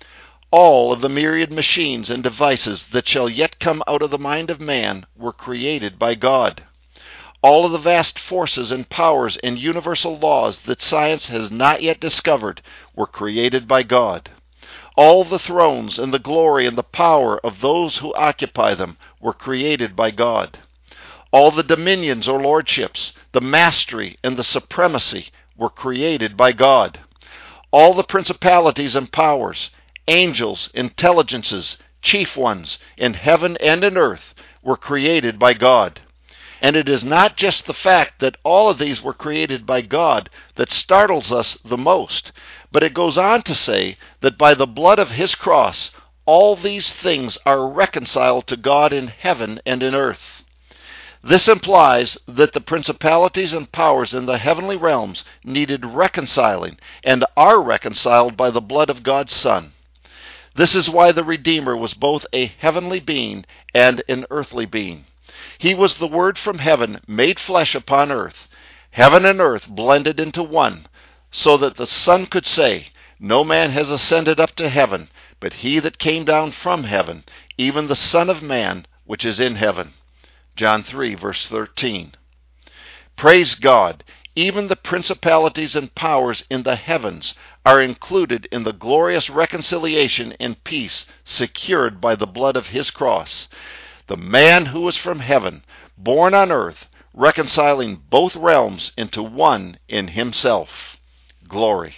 All of the myriad machines and devices that shall yet come out of the mind of man were created by God. All of the vast forces and powers and universal laws that science has not yet discovered were created by God. All the thrones and the glory and the power of those who occupy them were created by God. All the dominions or lordships, the mastery and the supremacy were created by God. All the principalities and powers, angels, intelligences, chief ones, in heaven and in earth, were created by God. And it is not just the fact that all of these were created by God that startles us the most, but it goes on to say that by the blood of his cross, all these things are reconciled to God in heaven and in earth. This implies that the principalities and powers in the heavenly realms needed reconciling and are reconciled by the blood of God's Son. This is why the Redeemer was both a heavenly being and an earthly being. He was the Word from heaven made flesh upon earth, heaven and earth blended into one, so that the Son could say, "No man has ascended up to heaven, but he that came down from heaven, even the Son of Man, which is in heaven." John 3, verse 13. Praise God! Even the principalities and powers in the heavens are included in the glorious reconciliation and peace secured by the blood of his cross. The man who was from heaven, born on earth, reconciling both realms into one in himself. Glory.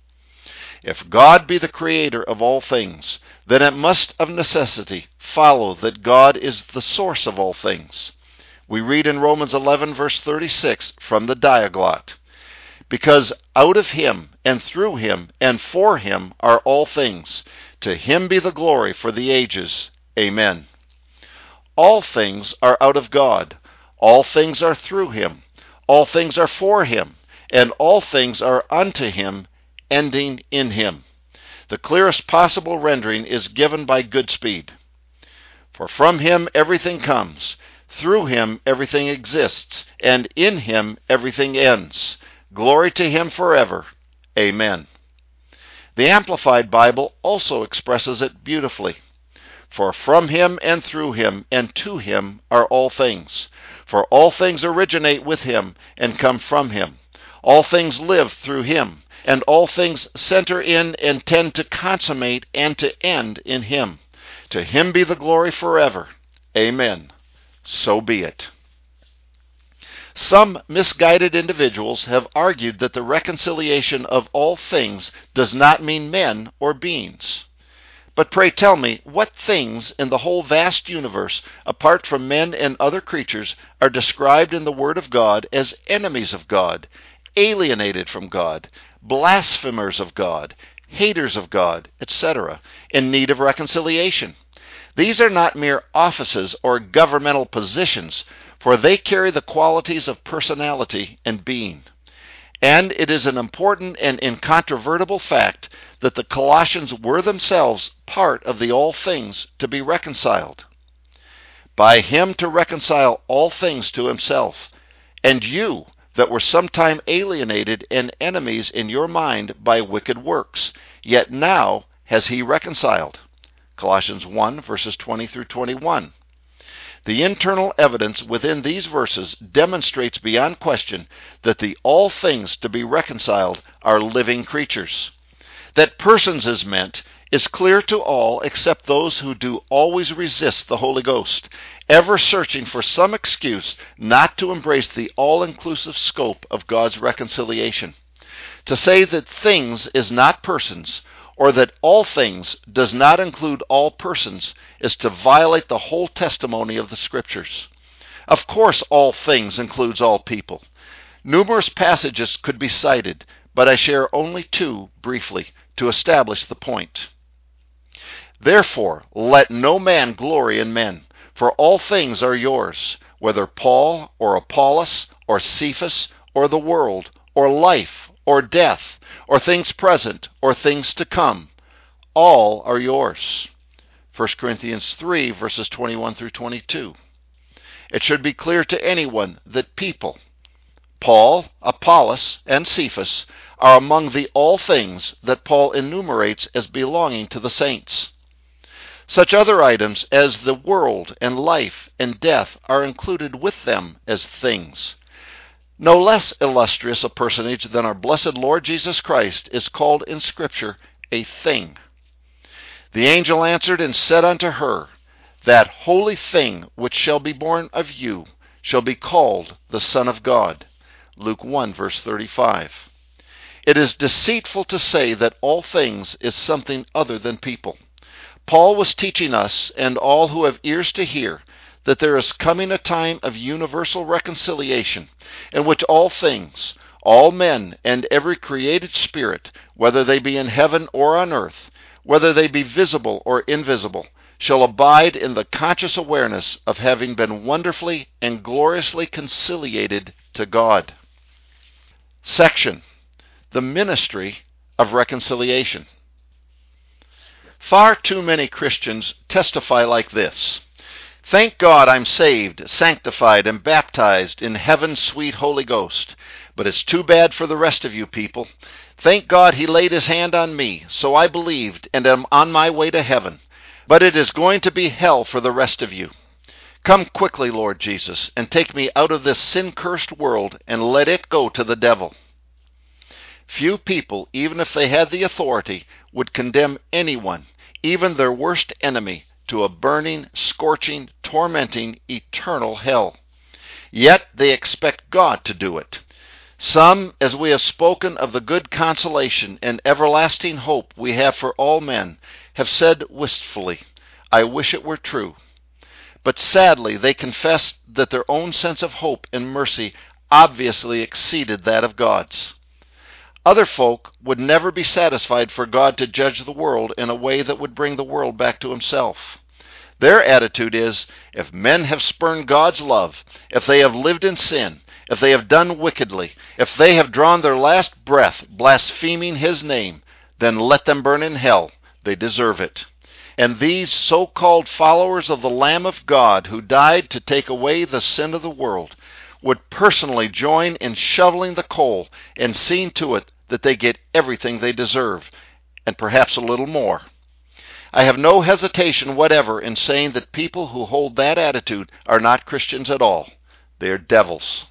If God be the creator of all things, then it must of necessity follow that God is the source of all things. We read in Romans 11, verse 36 from the Diaglott, "Because out of him, and through him, and for him are all things. To him be the glory for the ages. Amen." All things are out of God. All things are through him. All things are for him. And all things are unto him, ending in him. The clearest possible rendering is given by Goodspeed. For from him everything comes. Through him everything exists. And in him everything ends. Glory to him forever. Amen. The Amplified Bible also expresses it beautifully. For from him and through him and to him are all things. For all things originate with him and come from him. All things live through him, and all things center in and tend to consummate and to end in him. To him be the glory forever. Amen. So be it. Some misguided individuals have argued that the reconciliation of all things does not mean men or beings. But pray tell me, what things in the whole vast universe, apart from men and other creatures, are described in the Word of God as enemies of God, alienated from God, blasphemers of God, haters of God, etc., in need of reconciliation? These are not mere offices or governmental positions, for they carry the qualities of personality and being. And it is an important and incontrovertible fact that the Colossians were themselves part of the all things to be reconciled. By him to reconcile all things to himself, and you that were sometime alienated and enemies in your mind by wicked works, yet now has he reconciled. Colossians 1, verses 20 through 21. The internal evidence within these verses demonstrates beyond question that the all things to be reconciled are living creatures. That persons is meant is clear to all except those who do always resist the Holy Ghost, ever searching for some excuse not to embrace the all-inclusive scope of God's reconciliation. To say that things is not persons, or that all things does not include all persons, is to violate the whole testimony of the Scriptures. Of course, all things includes all people. Numerous passages could be cited, but I share only two briefly to establish the point. Therefore, let no man glory in men, for all things are yours, whether Paul or Apollos or Cephas or the world or life or death or things present or things to come. All are yours. 1 Corinthians 3, verses 21 through 22. It should be clear to anyone that people, Paul, Apollos, and Cephas, are among the all things that Paul enumerates as belonging to the saints. Such other items as the world and life and death are included with them as things. No less illustrious a personage than our blessed Lord Jesus Christ is called in Scripture a thing. The angel answered and said unto her, That holy thing which shall be born of you shall be called the Son of God. Luke 1, verse 35. It is deceitful to say that all things is something other than people. Paul was teaching us, and all who have ears to hear, that there is coming a time of universal reconciliation, in which all things, all men, and every created spirit, whether they be in heaven or on earth, whether they be visible or invisible, shall abide in the conscious awareness of having been wonderfully and gloriously conciliated to God. Section: The Ministry of Reconciliation. Far too many Christians testify like this. Thank God I'm saved, sanctified, and baptized in heaven's sweet Holy Ghost. But it's too bad for the rest of you people. Thank God He laid His hand on me, so I believed and am on my way to heaven. But it is going to be hell for the rest of you. Come quickly, Lord Jesus, and take me out of this sin-cursed world and let it go to the devil. Few people, even if they had the authority, would condemn anyone, even their worst enemy, to a burning, scorching, tormenting, eternal hell. Yet they expect God to do it. Some, as we have spoken of the good consolation and everlasting hope we have for all men, have said wistfully, I wish it were true. But sadly, they confess that their own sense of hope and mercy obviously exceeded that of God's. Other folk would never be satisfied for God to judge the world in a way that would bring the world back to Himself. Their attitude is, if men have spurned God's love, if they have lived in sin, if they have done wickedly, if they have drawn their last breath blaspheming His name, then let them burn in hell. They deserve it. And these so-called followers of the Lamb of God who died to take away the sin of the world would personally join in shoveling the coal and seeing to it that they get everything they deserve, and perhaps a little more. I have no hesitation whatever in saying that people who hold that attitude are not Christians at all. They are devils.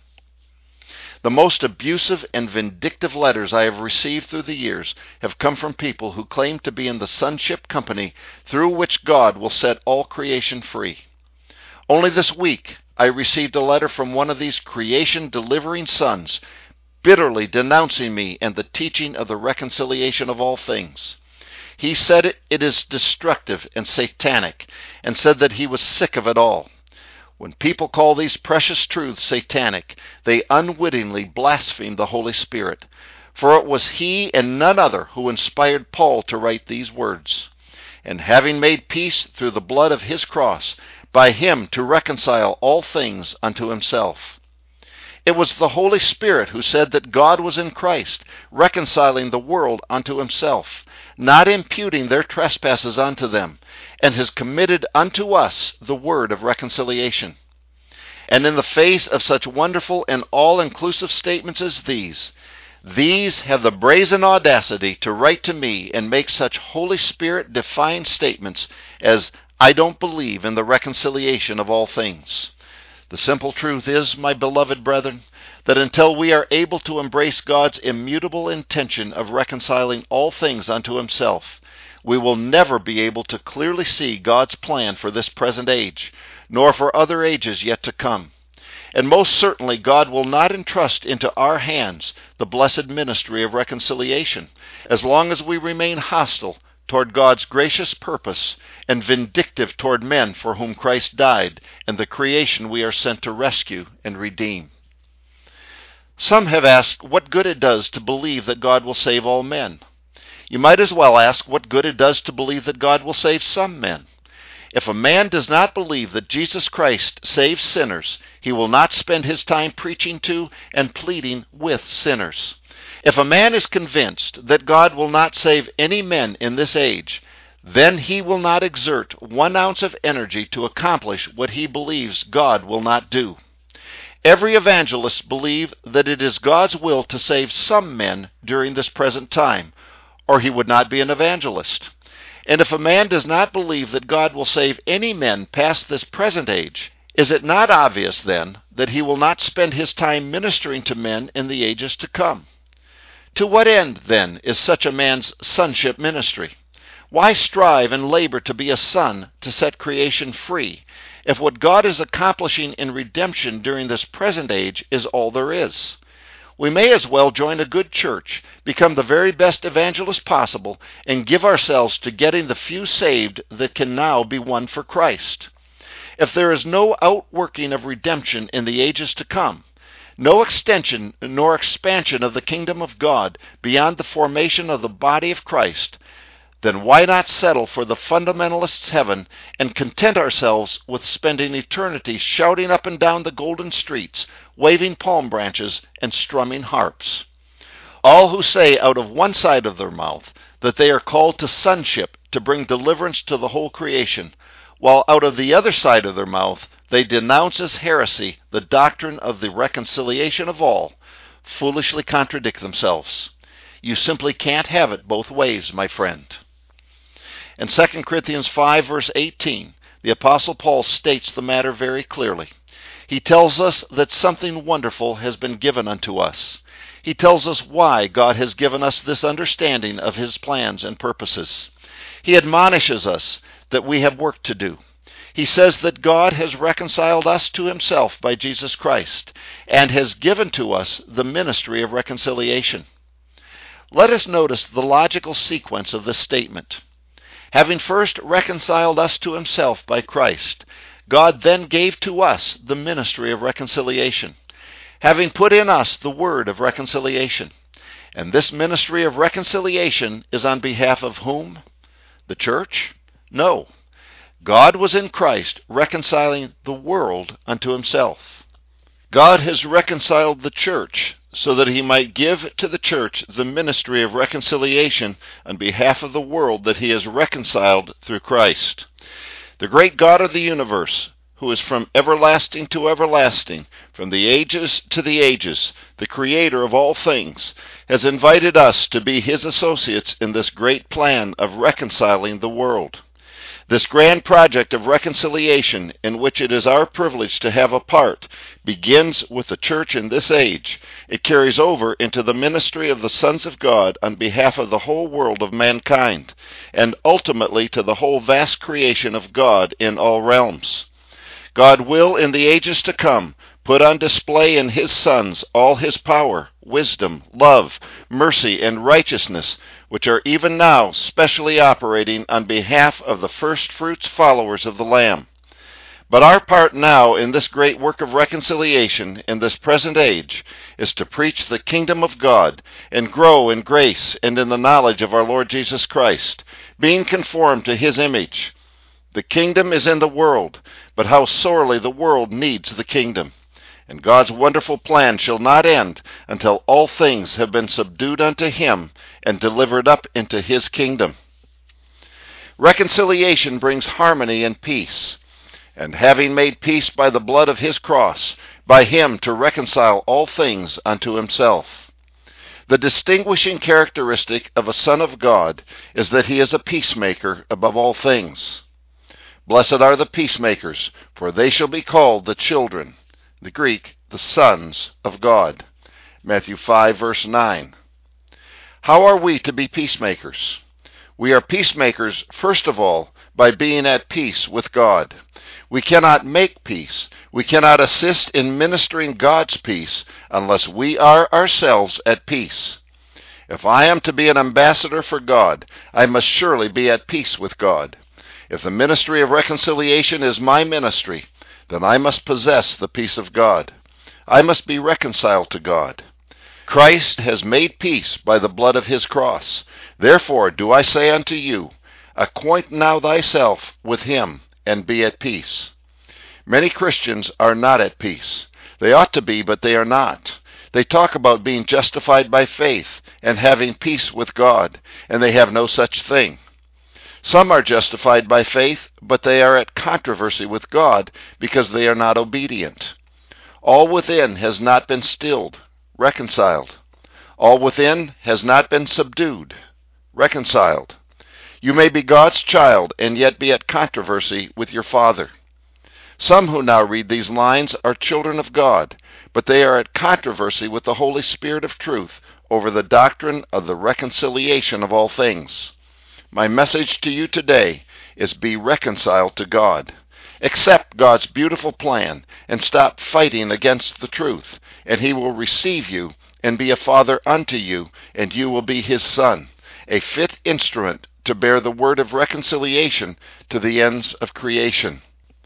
The most abusive and vindictive letters I have received through the years have come from people who claim to be in the sonship company through which God will set all creation free. Only this week, I received a letter from one of these creation-delivering sons, bitterly denouncing me and the teaching of the reconciliation of all things. He said it is destructive and satanic, and said that he was sick of it all. When people call these precious truths satanic, they unwittingly blaspheme the Holy Spirit, for it was He and none other who inspired Paul to write these words. And having made peace through the blood of His cross, by Him to reconcile all things unto Himself. It was the Holy Spirit who said that God was in Christ, reconciling the world unto Himself, not imputing their trespasses unto them, and has committed unto us the word of reconciliation. And in the face of such wonderful and all-inclusive statements as these have the brazen audacity to write to me and make such Holy Spirit-defying statements as, I don't believe in the reconciliation of all things. The simple truth is, my beloved brethren, that until we are able to embrace God's immutable intention of reconciling all things unto himself, we will never be able to clearly see God's plan for this present age, nor for other ages yet to come. And most certainly God will not entrust into our hands the blessed ministry of reconciliation, as long as we remain hostile toward God's gracious purpose and vindictive toward men for whom Christ died and the creation we are sent to rescue and redeem. Some have asked what good it does to believe that God will save all men. You might as well ask what good it does to believe that God will save some men. If a man does not believe that Jesus Christ saves sinners, he will not spend his time preaching to and pleading with sinners. If a man is convinced that God will not save any men in this age, then he will not exert 1 ounce of energy to accomplish what he believes God will not do. Every evangelist believes that it is God's will to save some men during this present time, or he would not be an evangelist. And if a man does not believe that God will save any men past this present age, is it not obvious then that he will not spend his time ministering to men in the ages to come? To what end, then, is such a man's sonship ministry? Why strive and labor to be a son to set creation free, if what God is accomplishing in redemption during this present age is all there is? We may as well join a good church, become the very best evangelists possible, and give ourselves to getting the few saved that can now be won for Christ. If there is no outworking of redemption in the ages to come, no extension nor expansion of the kingdom of God beyond the formation of the body of Christ, then why not settle for the fundamentalists' heaven and content ourselves with spending eternity shouting up and down the golden streets, waving palm branches, and strumming harps? All who say out of one side of their mouth that they are called to sonship to bring deliverance to the whole creation, while out of the other side of their mouth they denounce as heresy the doctrine of the reconciliation of all, foolishly contradict themselves. You simply can't have it both ways, my friend. In 2 Corinthians 5, verse 18, the Apostle Paul states the matter very clearly. He tells us that something wonderful has been given unto us. He tells us why God has given us this understanding of his plans and purposes. He admonishes us that we have work to do. He says that God has reconciled us to himself by Jesus Christ and has given to us the ministry of reconciliation. Let us notice the logical sequence of this statement. Having first reconciled us to himself by Christ, God then gave to us the ministry of reconciliation, having put in us the word of reconciliation. And this ministry of reconciliation is on behalf of whom? The church? No. God was in Christ reconciling the world unto himself. God has reconciled the church so that he might give to the church the ministry of reconciliation on behalf of the world that he has reconciled through Christ. The great God of the universe, who is from everlasting to everlasting, from the ages to the ages, the creator of all things, has invited us to be his associates in this great plan of reconciling the world. This grand project of reconciliation, in which it is our privilege to have a part, begins with the church in this age. It carries over into the ministry of the sons of God on behalf of the whole world of mankind, and ultimately to the whole vast creation of God in all realms. God will, in the ages to come, put on display in his sons all his power, wisdom, love, mercy, and righteousness, which are even now specially operating on behalf of the first fruits followers of the Lamb. But our part now in this great work of reconciliation in this present age is to preach the kingdom of God and grow in grace and in the knowledge of our Lord Jesus Christ, being conformed to his image. The kingdom is in the world, but how sorely the world needs the kingdom. And God's wonderful plan shall not end until all things have been subdued unto him and delivered up into his kingdom. Reconciliation brings harmony and peace. And having made peace by the blood of his cross, by him to reconcile all things unto himself. The distinguishing characteristic of a son of God is that he is a peacemaker above all things. Blessed are the peacemakers, for they shall be called the children, the Greek, the sons of God. Matthew 5, verse 9. How are we to be peacemakers? We are peacemakers, first of all, by being at peace with God. We cannot make peace. We cannot assist in ministering God's peace unless we are ourselves at peace. If I am to be an ambassador for God, I must surely be at peace with God. If the ministry of reconciliation is my ministry, then I must possess the peace of God. I must be reconciled to God. Christ has made peace by the blood of his cross. Therefore do I say unto you, acquaint now thyself with him, and be at peace. Many Christians are not at peace. They ought to be, but they are not. They talk about being justified by faith and having peace with God, and they have no such thing. Some are justified by faith, but they are at controversy with God because they are not obedient. All within has not been stilled, reconciled. All within has not been subdued, reconciled. You may be God's child and yet be at controversy with your Father. Some who now read these lines are children of God, but they are at controversy with the Holy Spirit of truth over the doctrine of the reconciliation of all things. My message to you today is be reconciled to God. Accept God's beautiful plan and stop fighting against the truth, and he will receive you and be a father unto you, and you will be his son, a fit instrument to bear the word of reconciliation to the ends of creation.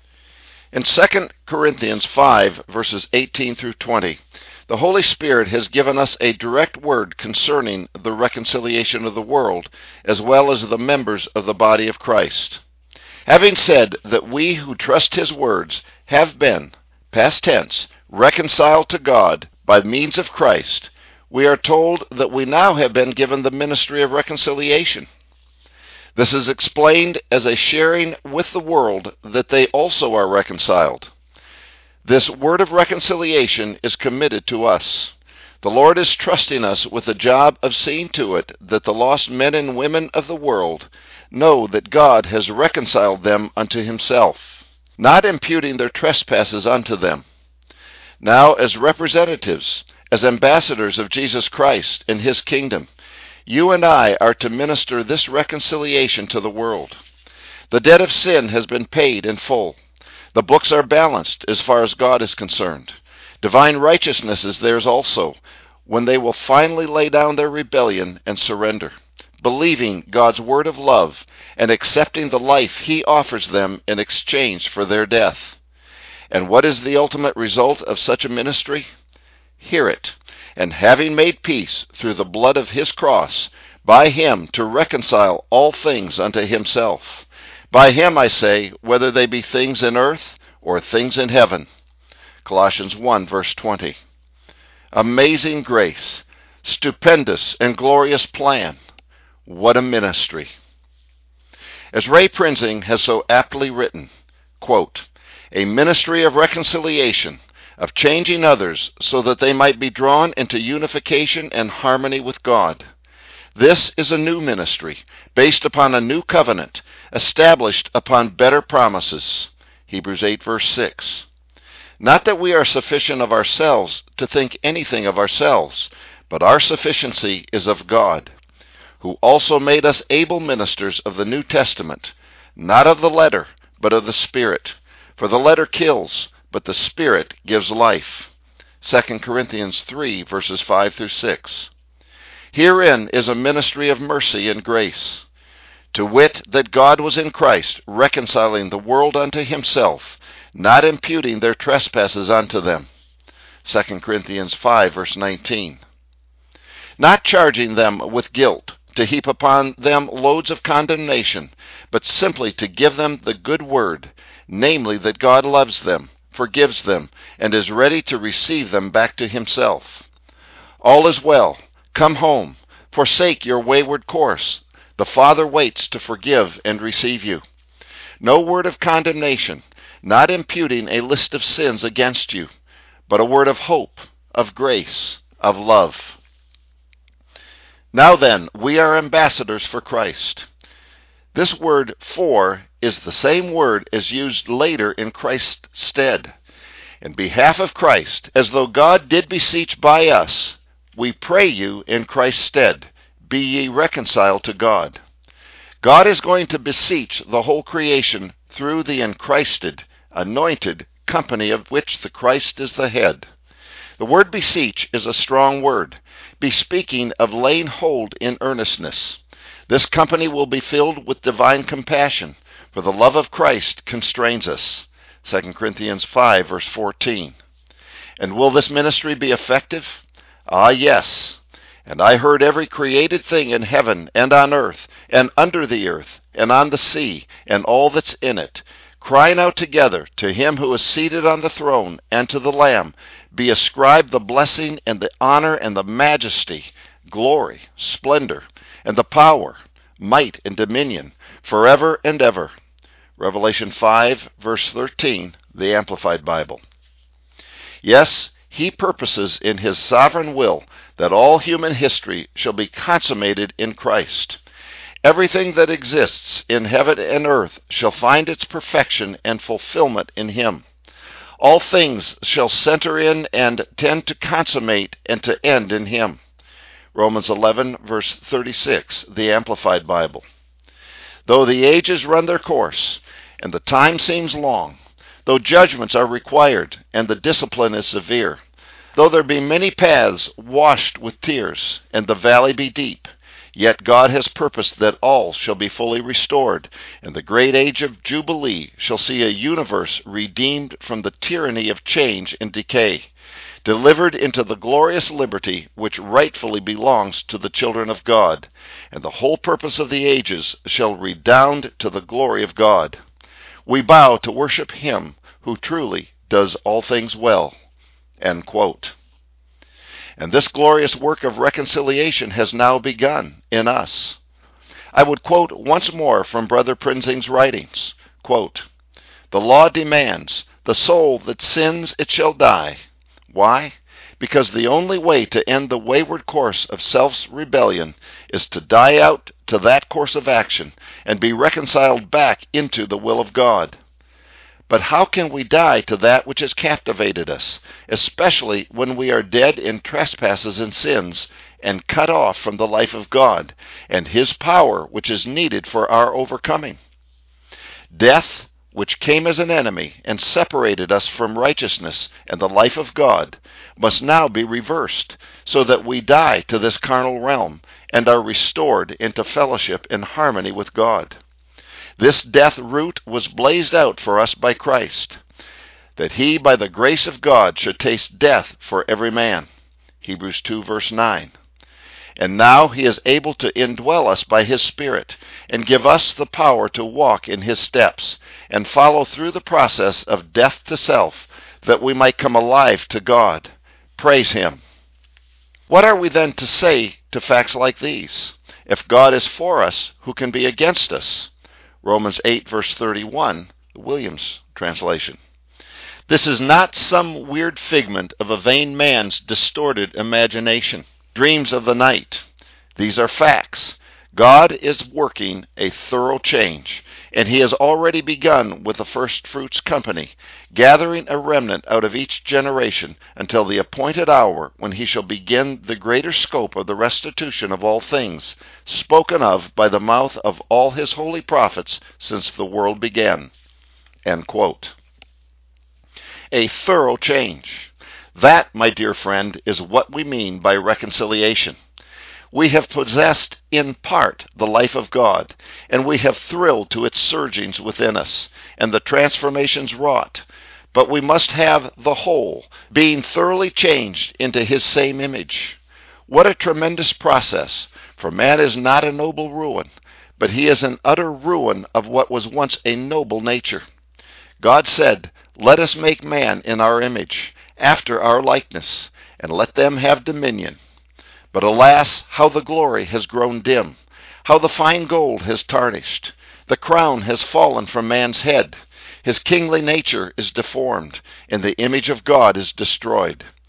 In 2 Corinthians 5, verses 18 through 20, the Holy Spirit has given us a direct word concerning the reconciliation of the world, as well as the members of the body of Christ. Having said that we who trust his words have been, past tense, reconciled to God by means of Christ, we are told that we now have been given the ministry of reconciliation. This is explained as a sharing with the world that they also are reconciled. This word of reconciliation is committed to us. The Lord is trusting us with the job of seeing to it that the lost men and women of the world know that God has reconciled them unto himself, not imputing their trespasses unto them. Now, as representatives, as ambassadors of Jesus Christ and his kingdom, you and I are to minister this reconciliation to the world. The debt of sin has been paid in full. The books are balanced as far as God is concerned. Divine righteousness is theirs also, when they will finally lay down their rebellion and surrender, believing God's word of love and accepting the life he offers them in exchange for their death. And what is the ultimate result of such a ministry? Hear it. And having made peace through the blood of his cross, by him to reconcile all things unto himself. By him, I say, whether they be things in earth or things in heaven. Colossians 1, verse 20. Amazing grace, stupendous and glorious plan. What a ministry. As Ray Prinzing has so aptly written, quote, a ministry of reconciliation, of changing others so that they might be drawn into unification and harmony with God. This is a new ministry, based upon a new covenant, established upon better promises. Hebrews 8, verse 6. Not that we are sufficient of ourselves to think anything of ourselves, but our sufficiency is of God, who also made us able ministers of the New Testament, not of the letter, but of the Spirit. For the letter kills, but the Spirit gives life. 2 Corinthians 3, verses 5 through 6. Herein is a ministry of mercy and grace, to wit, that God was in Christ, reconciling the world unto himself, not imputing their trespasses unto them. 2 Corinthians 5, verse 19. Not charging them with guilt, to heap upon them loads of condemnation, but simply to give them the good word, namely that God loves them, forgives them, and is ready to receive them back to himself. All is well. Come home. Forsake your wayward course. The Father waits to forgive and receive you. No word of condemnation, not imputing a list of sins against you, but a word of hope, of grace, of love. Now then, we are ambassadors for Christ. This word "for" is the same word as used later in Christ's stead. In behalf of Christ, as though God did beseech by us, we pray you in Christ's stead, be ye reconciled to God. God is going to beseech the whole creation through the enchristed, anointed company of which the Christ is the head. The word beseech is a strong word, bespeaking of laying hold in earnestness. This company will be filled with divine compassion, for the love of Christ constrains us. 2 Corinthians 5, verse 14. And will this ministry be effective? Ah, yes. And I heard every created thing in heaven and on earth, and under the earth, and on the sea, and all that's in it, crying out together to him who is seated on the throne, and to the Lamb, be ascribed the blessing and the honor and the majesty, glory, splendor, and the power, might, and dominion, forever and ever. Revelation 5, verse 13, the Amplified Bible. Yes, he purposes in his sovereign will that all human history shall be consummated in Christ. Everything that exists in heaven and earth shall find its perfection and fulfillment in him. All things shall center in and tend to consummate and to end in him. Romans 11, verse 36, the Amplified Bible. Though the ages run their course, and the time seems long, though judgments are required, and the discipline is severe, though there be many paths washed with tears, and the valley be deep, yet God has purposed that all shall be fully restored, and the great age of Jubilee shall see a universe redeemed from the tyranny of change and decay, delivered into the glorious liberty which rightfully belongs to the children of God, and the whole purpose of the ages shall redound to the glory of God. We bow to worship him who truly does all things well. End quote. And this glorious work of reconciliation has now begun in us. I would quote once more from Brother Prinzing's writings, quote, "The law demands, the soul that sins it shall die. Why? Because the only way to end the wayward course of self's rebellion is to die out to that course of action and be reconciled back into the will of God. But how can we die to that which has captivated us, especially when we are dead in trespasses and sins and cut off from the life of God and his power which is needed for our overcoming? Death, which came as an enemy and separated us from righteousness and the life of God, must now be reversed, so that we die to this carnal realm and are restored into fellowship and harmony with God. This death root was blazed out for us by Christ, that he by the grace of God should taste death for every man. Hebrews 2, verse 9. And now he is able to indwell us by his Spirit and give us the power to walk in his steps and follow through the process of death to self, that we might come alive to God. Praise him. What are we then to say to facts like these? If God is for us, who can be against us? Romans 8, verse 31, the Williams translation. This is not some weird figment of a vain man's distorted imagination, dreams of the night. These are facts. God is working a thorough change, and he has already begun with the first fruits company, gathering a remnant out of each generation until the appointed hour when he shall begin the greater scope of the restitution of all things, spoken of by the mouth of all his holy prophets since the world began." End quote. A thorough change. That, my dear friend, is what we mean by reconciliation. We have possessed in part the life of God, and we have thrilled to its surgings within us, and the transformations wrought. But we must have the whole, being thoroughly changed into his same image. What a tremendous process, for man is not a noble ruin, but he is an utter ruin of what was once a noble nature. God said, "Let us make man in our image, after our likeness, and let them have dominion." But alas, how the glory has grown dim, how the fine gold has tarnished. The crown has fallen from man's head. His kingly nature is deformed, and the image of God is destroyed.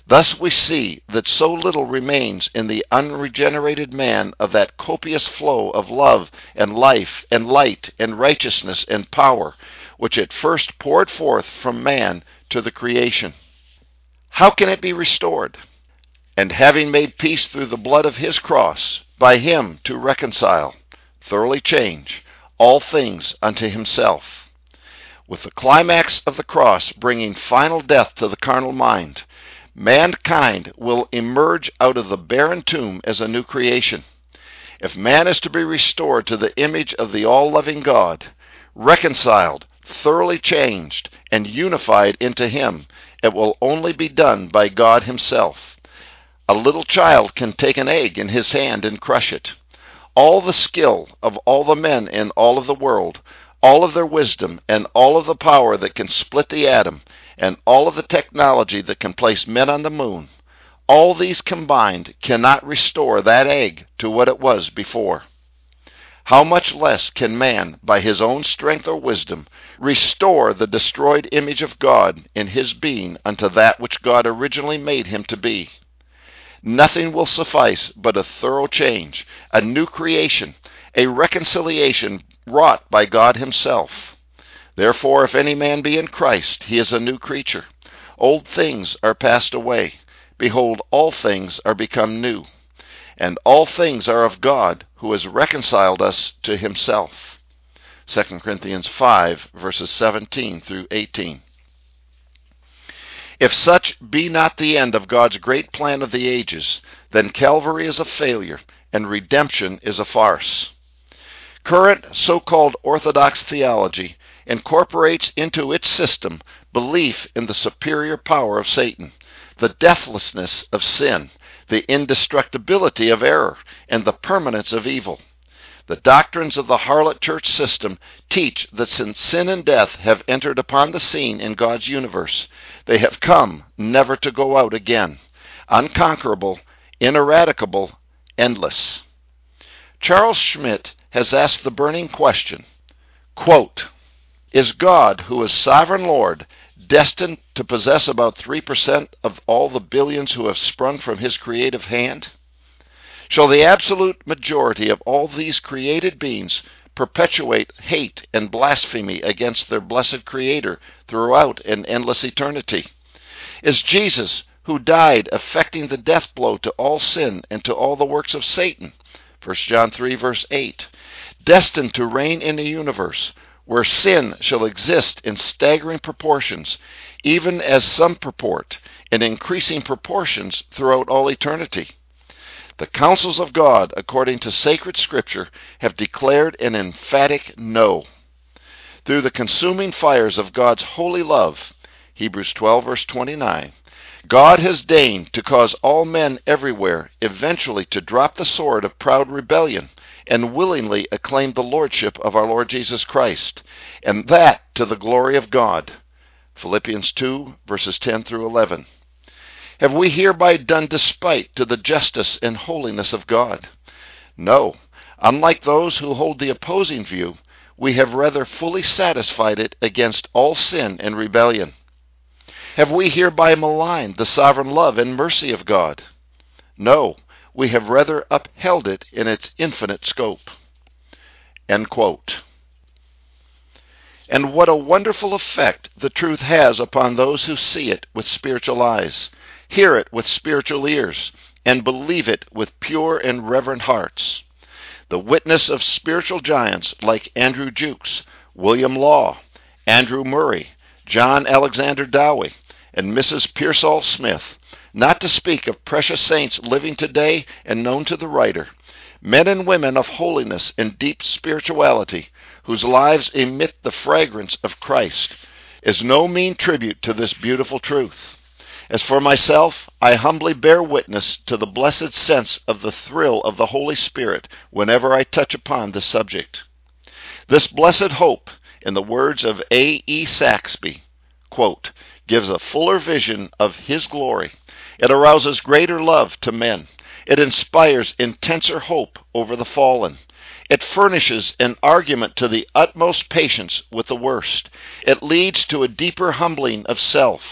Thus we see that so little remains in the unregenerated man of that copious flow of love and life and light and righteousness and power, which at first poured forth from man to the creation. How can it be restored? And having made peace through the blood of his cross, by him to reconcile, thoroughly change, all things unto himself. With the climax of the cross bringing final death to the carnal mind, mankind will emerge out of the barren tomb as a new creation. If man is to be restored to the image of the all-loving God, reconciled, thoroughly changed, and unified into him, it will only be done by God himself. A little child can take an egg in his hand and crush it. All the skill of all the men in all of the world, all of their wisdom, and all of the power that can split the atom, and all of the technology that can place men on the moon, all these combined cannot restore that egg to what it was before. How much less can man, by his own strength or wisdom, restore the destroyed image of God in his being unto that which God originally made him to be? Nothing will suffice but a thorough change, a new creation, a reconciliation wrought by God himself. Therefore, if any man be in Christ, he is a new creature. Old things are passed away. Behold, all things are become new. And all things are of God, who has reconciled us to himself. 2 Corinthians 5, verses 17 through 18. If such be not the end of God's great plan of the ages, then Calvary is a failure, and redemption is a farce. Current so-called Orthodox theology incorporates into its system belief in the superior power of Satan, the deathlessness of sin, the indestructibility of error, and the permanence of evil. The doctrines of the harlot church system teach that since sin and death have entered upon the scene in God's universe, they have come never to go out again, unconquerable, ineradicable, endless. Charles Schmidt has asked the burning question, quote, is God, who is sovereign Lord, destined to possess about 3% of all the billions who have sprung from his creative hand? Shall the absolute majority of all these created beings perpetuate hate and blasphemy against their blessed Creator throughout an endless eternity? Is Jesus, who died effecting the death blow to all sin and to all the works of Satan, 1 John 3, verse 8, destined to reign in a universe where sin shall exist in staggering proportions, even as some purport, in increasing proportions throughout all eternity? The counsels of God, according to sacred Scripture, have declared an emphatic no. Through the consuming fires of God's holy love, Hebrews 12, verse 29, God has deigned to cause all men everywhere eventually to drop the sword of proud rebellion and willingly acclaim the lordship of our Lord Jesus Christ, and that to the glory of God. Philippians 2, verses 10 through 11. Have we hereby done despite to the justice and holiness of God? No. Unlike those who hold the opposing view, we have rather fully satisfied it against all sin and rebellion. Have we hereby maligned the sovereign love and mercy of God? No. We have rather upheld it in its infinite scope. End quote. And what a wonderful effect the truth has upon those who see it with spiritual eyes, hear it with spiritual ears, and believe it with pure and reverent hearts. The witness of spiritual giants like Andrew Jukes, William Law, Andrew Murray, John Alexander Dowie, and Mrs. Pearsall Smith, not to speak of precious saints living today and known to the writer, men and women of holiness and deep spirituality, whose lives emit the fragrance of Christ, is no mean tribute to this beautiful truth. As for myself, I humbly bear witness to the blessed sense of the thrill of the Holy Spirit whenever I touch upon this subject. This blessed hope, in the words of A.E. Saxby, quote, gives a fuller vision of His glory. It arouses greater love to men. It inspires intenser hope over the fallen. It furnishes an argument to the utmost patience with the worst. It leads to a deeper humbling of self.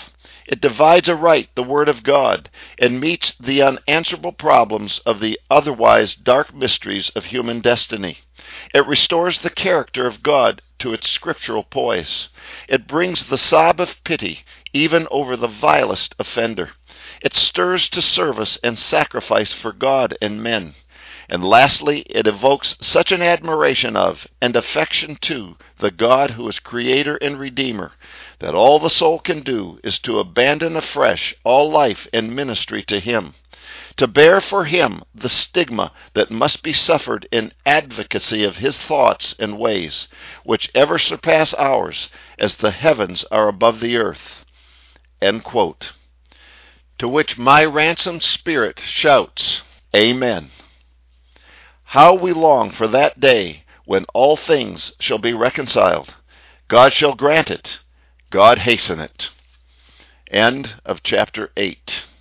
It divides aright the Word of God and meets the unanswerable problems of the otherwise dark mysteries of human destiny. It restores the character of God to its scriptural poise. It brings the sob of pity even over the vilest offender. It stirs to service and sacrifice for God and men. And lastly, it evokes such an admiration of and affection to the God who is Creator and Redeemer that all the soul can do is to abandon afresh all life and ministry to Him, to bear for Him the stigma that must be suffered in advocacy of His thoughts and ways, which ever surpass ours as the heavens are above the earth." End quote. To which my ransomed spirit shouts, Amen. How we long for that day when all things shall be reconciled. God shall grant it. God hasten it. End of chapter 8.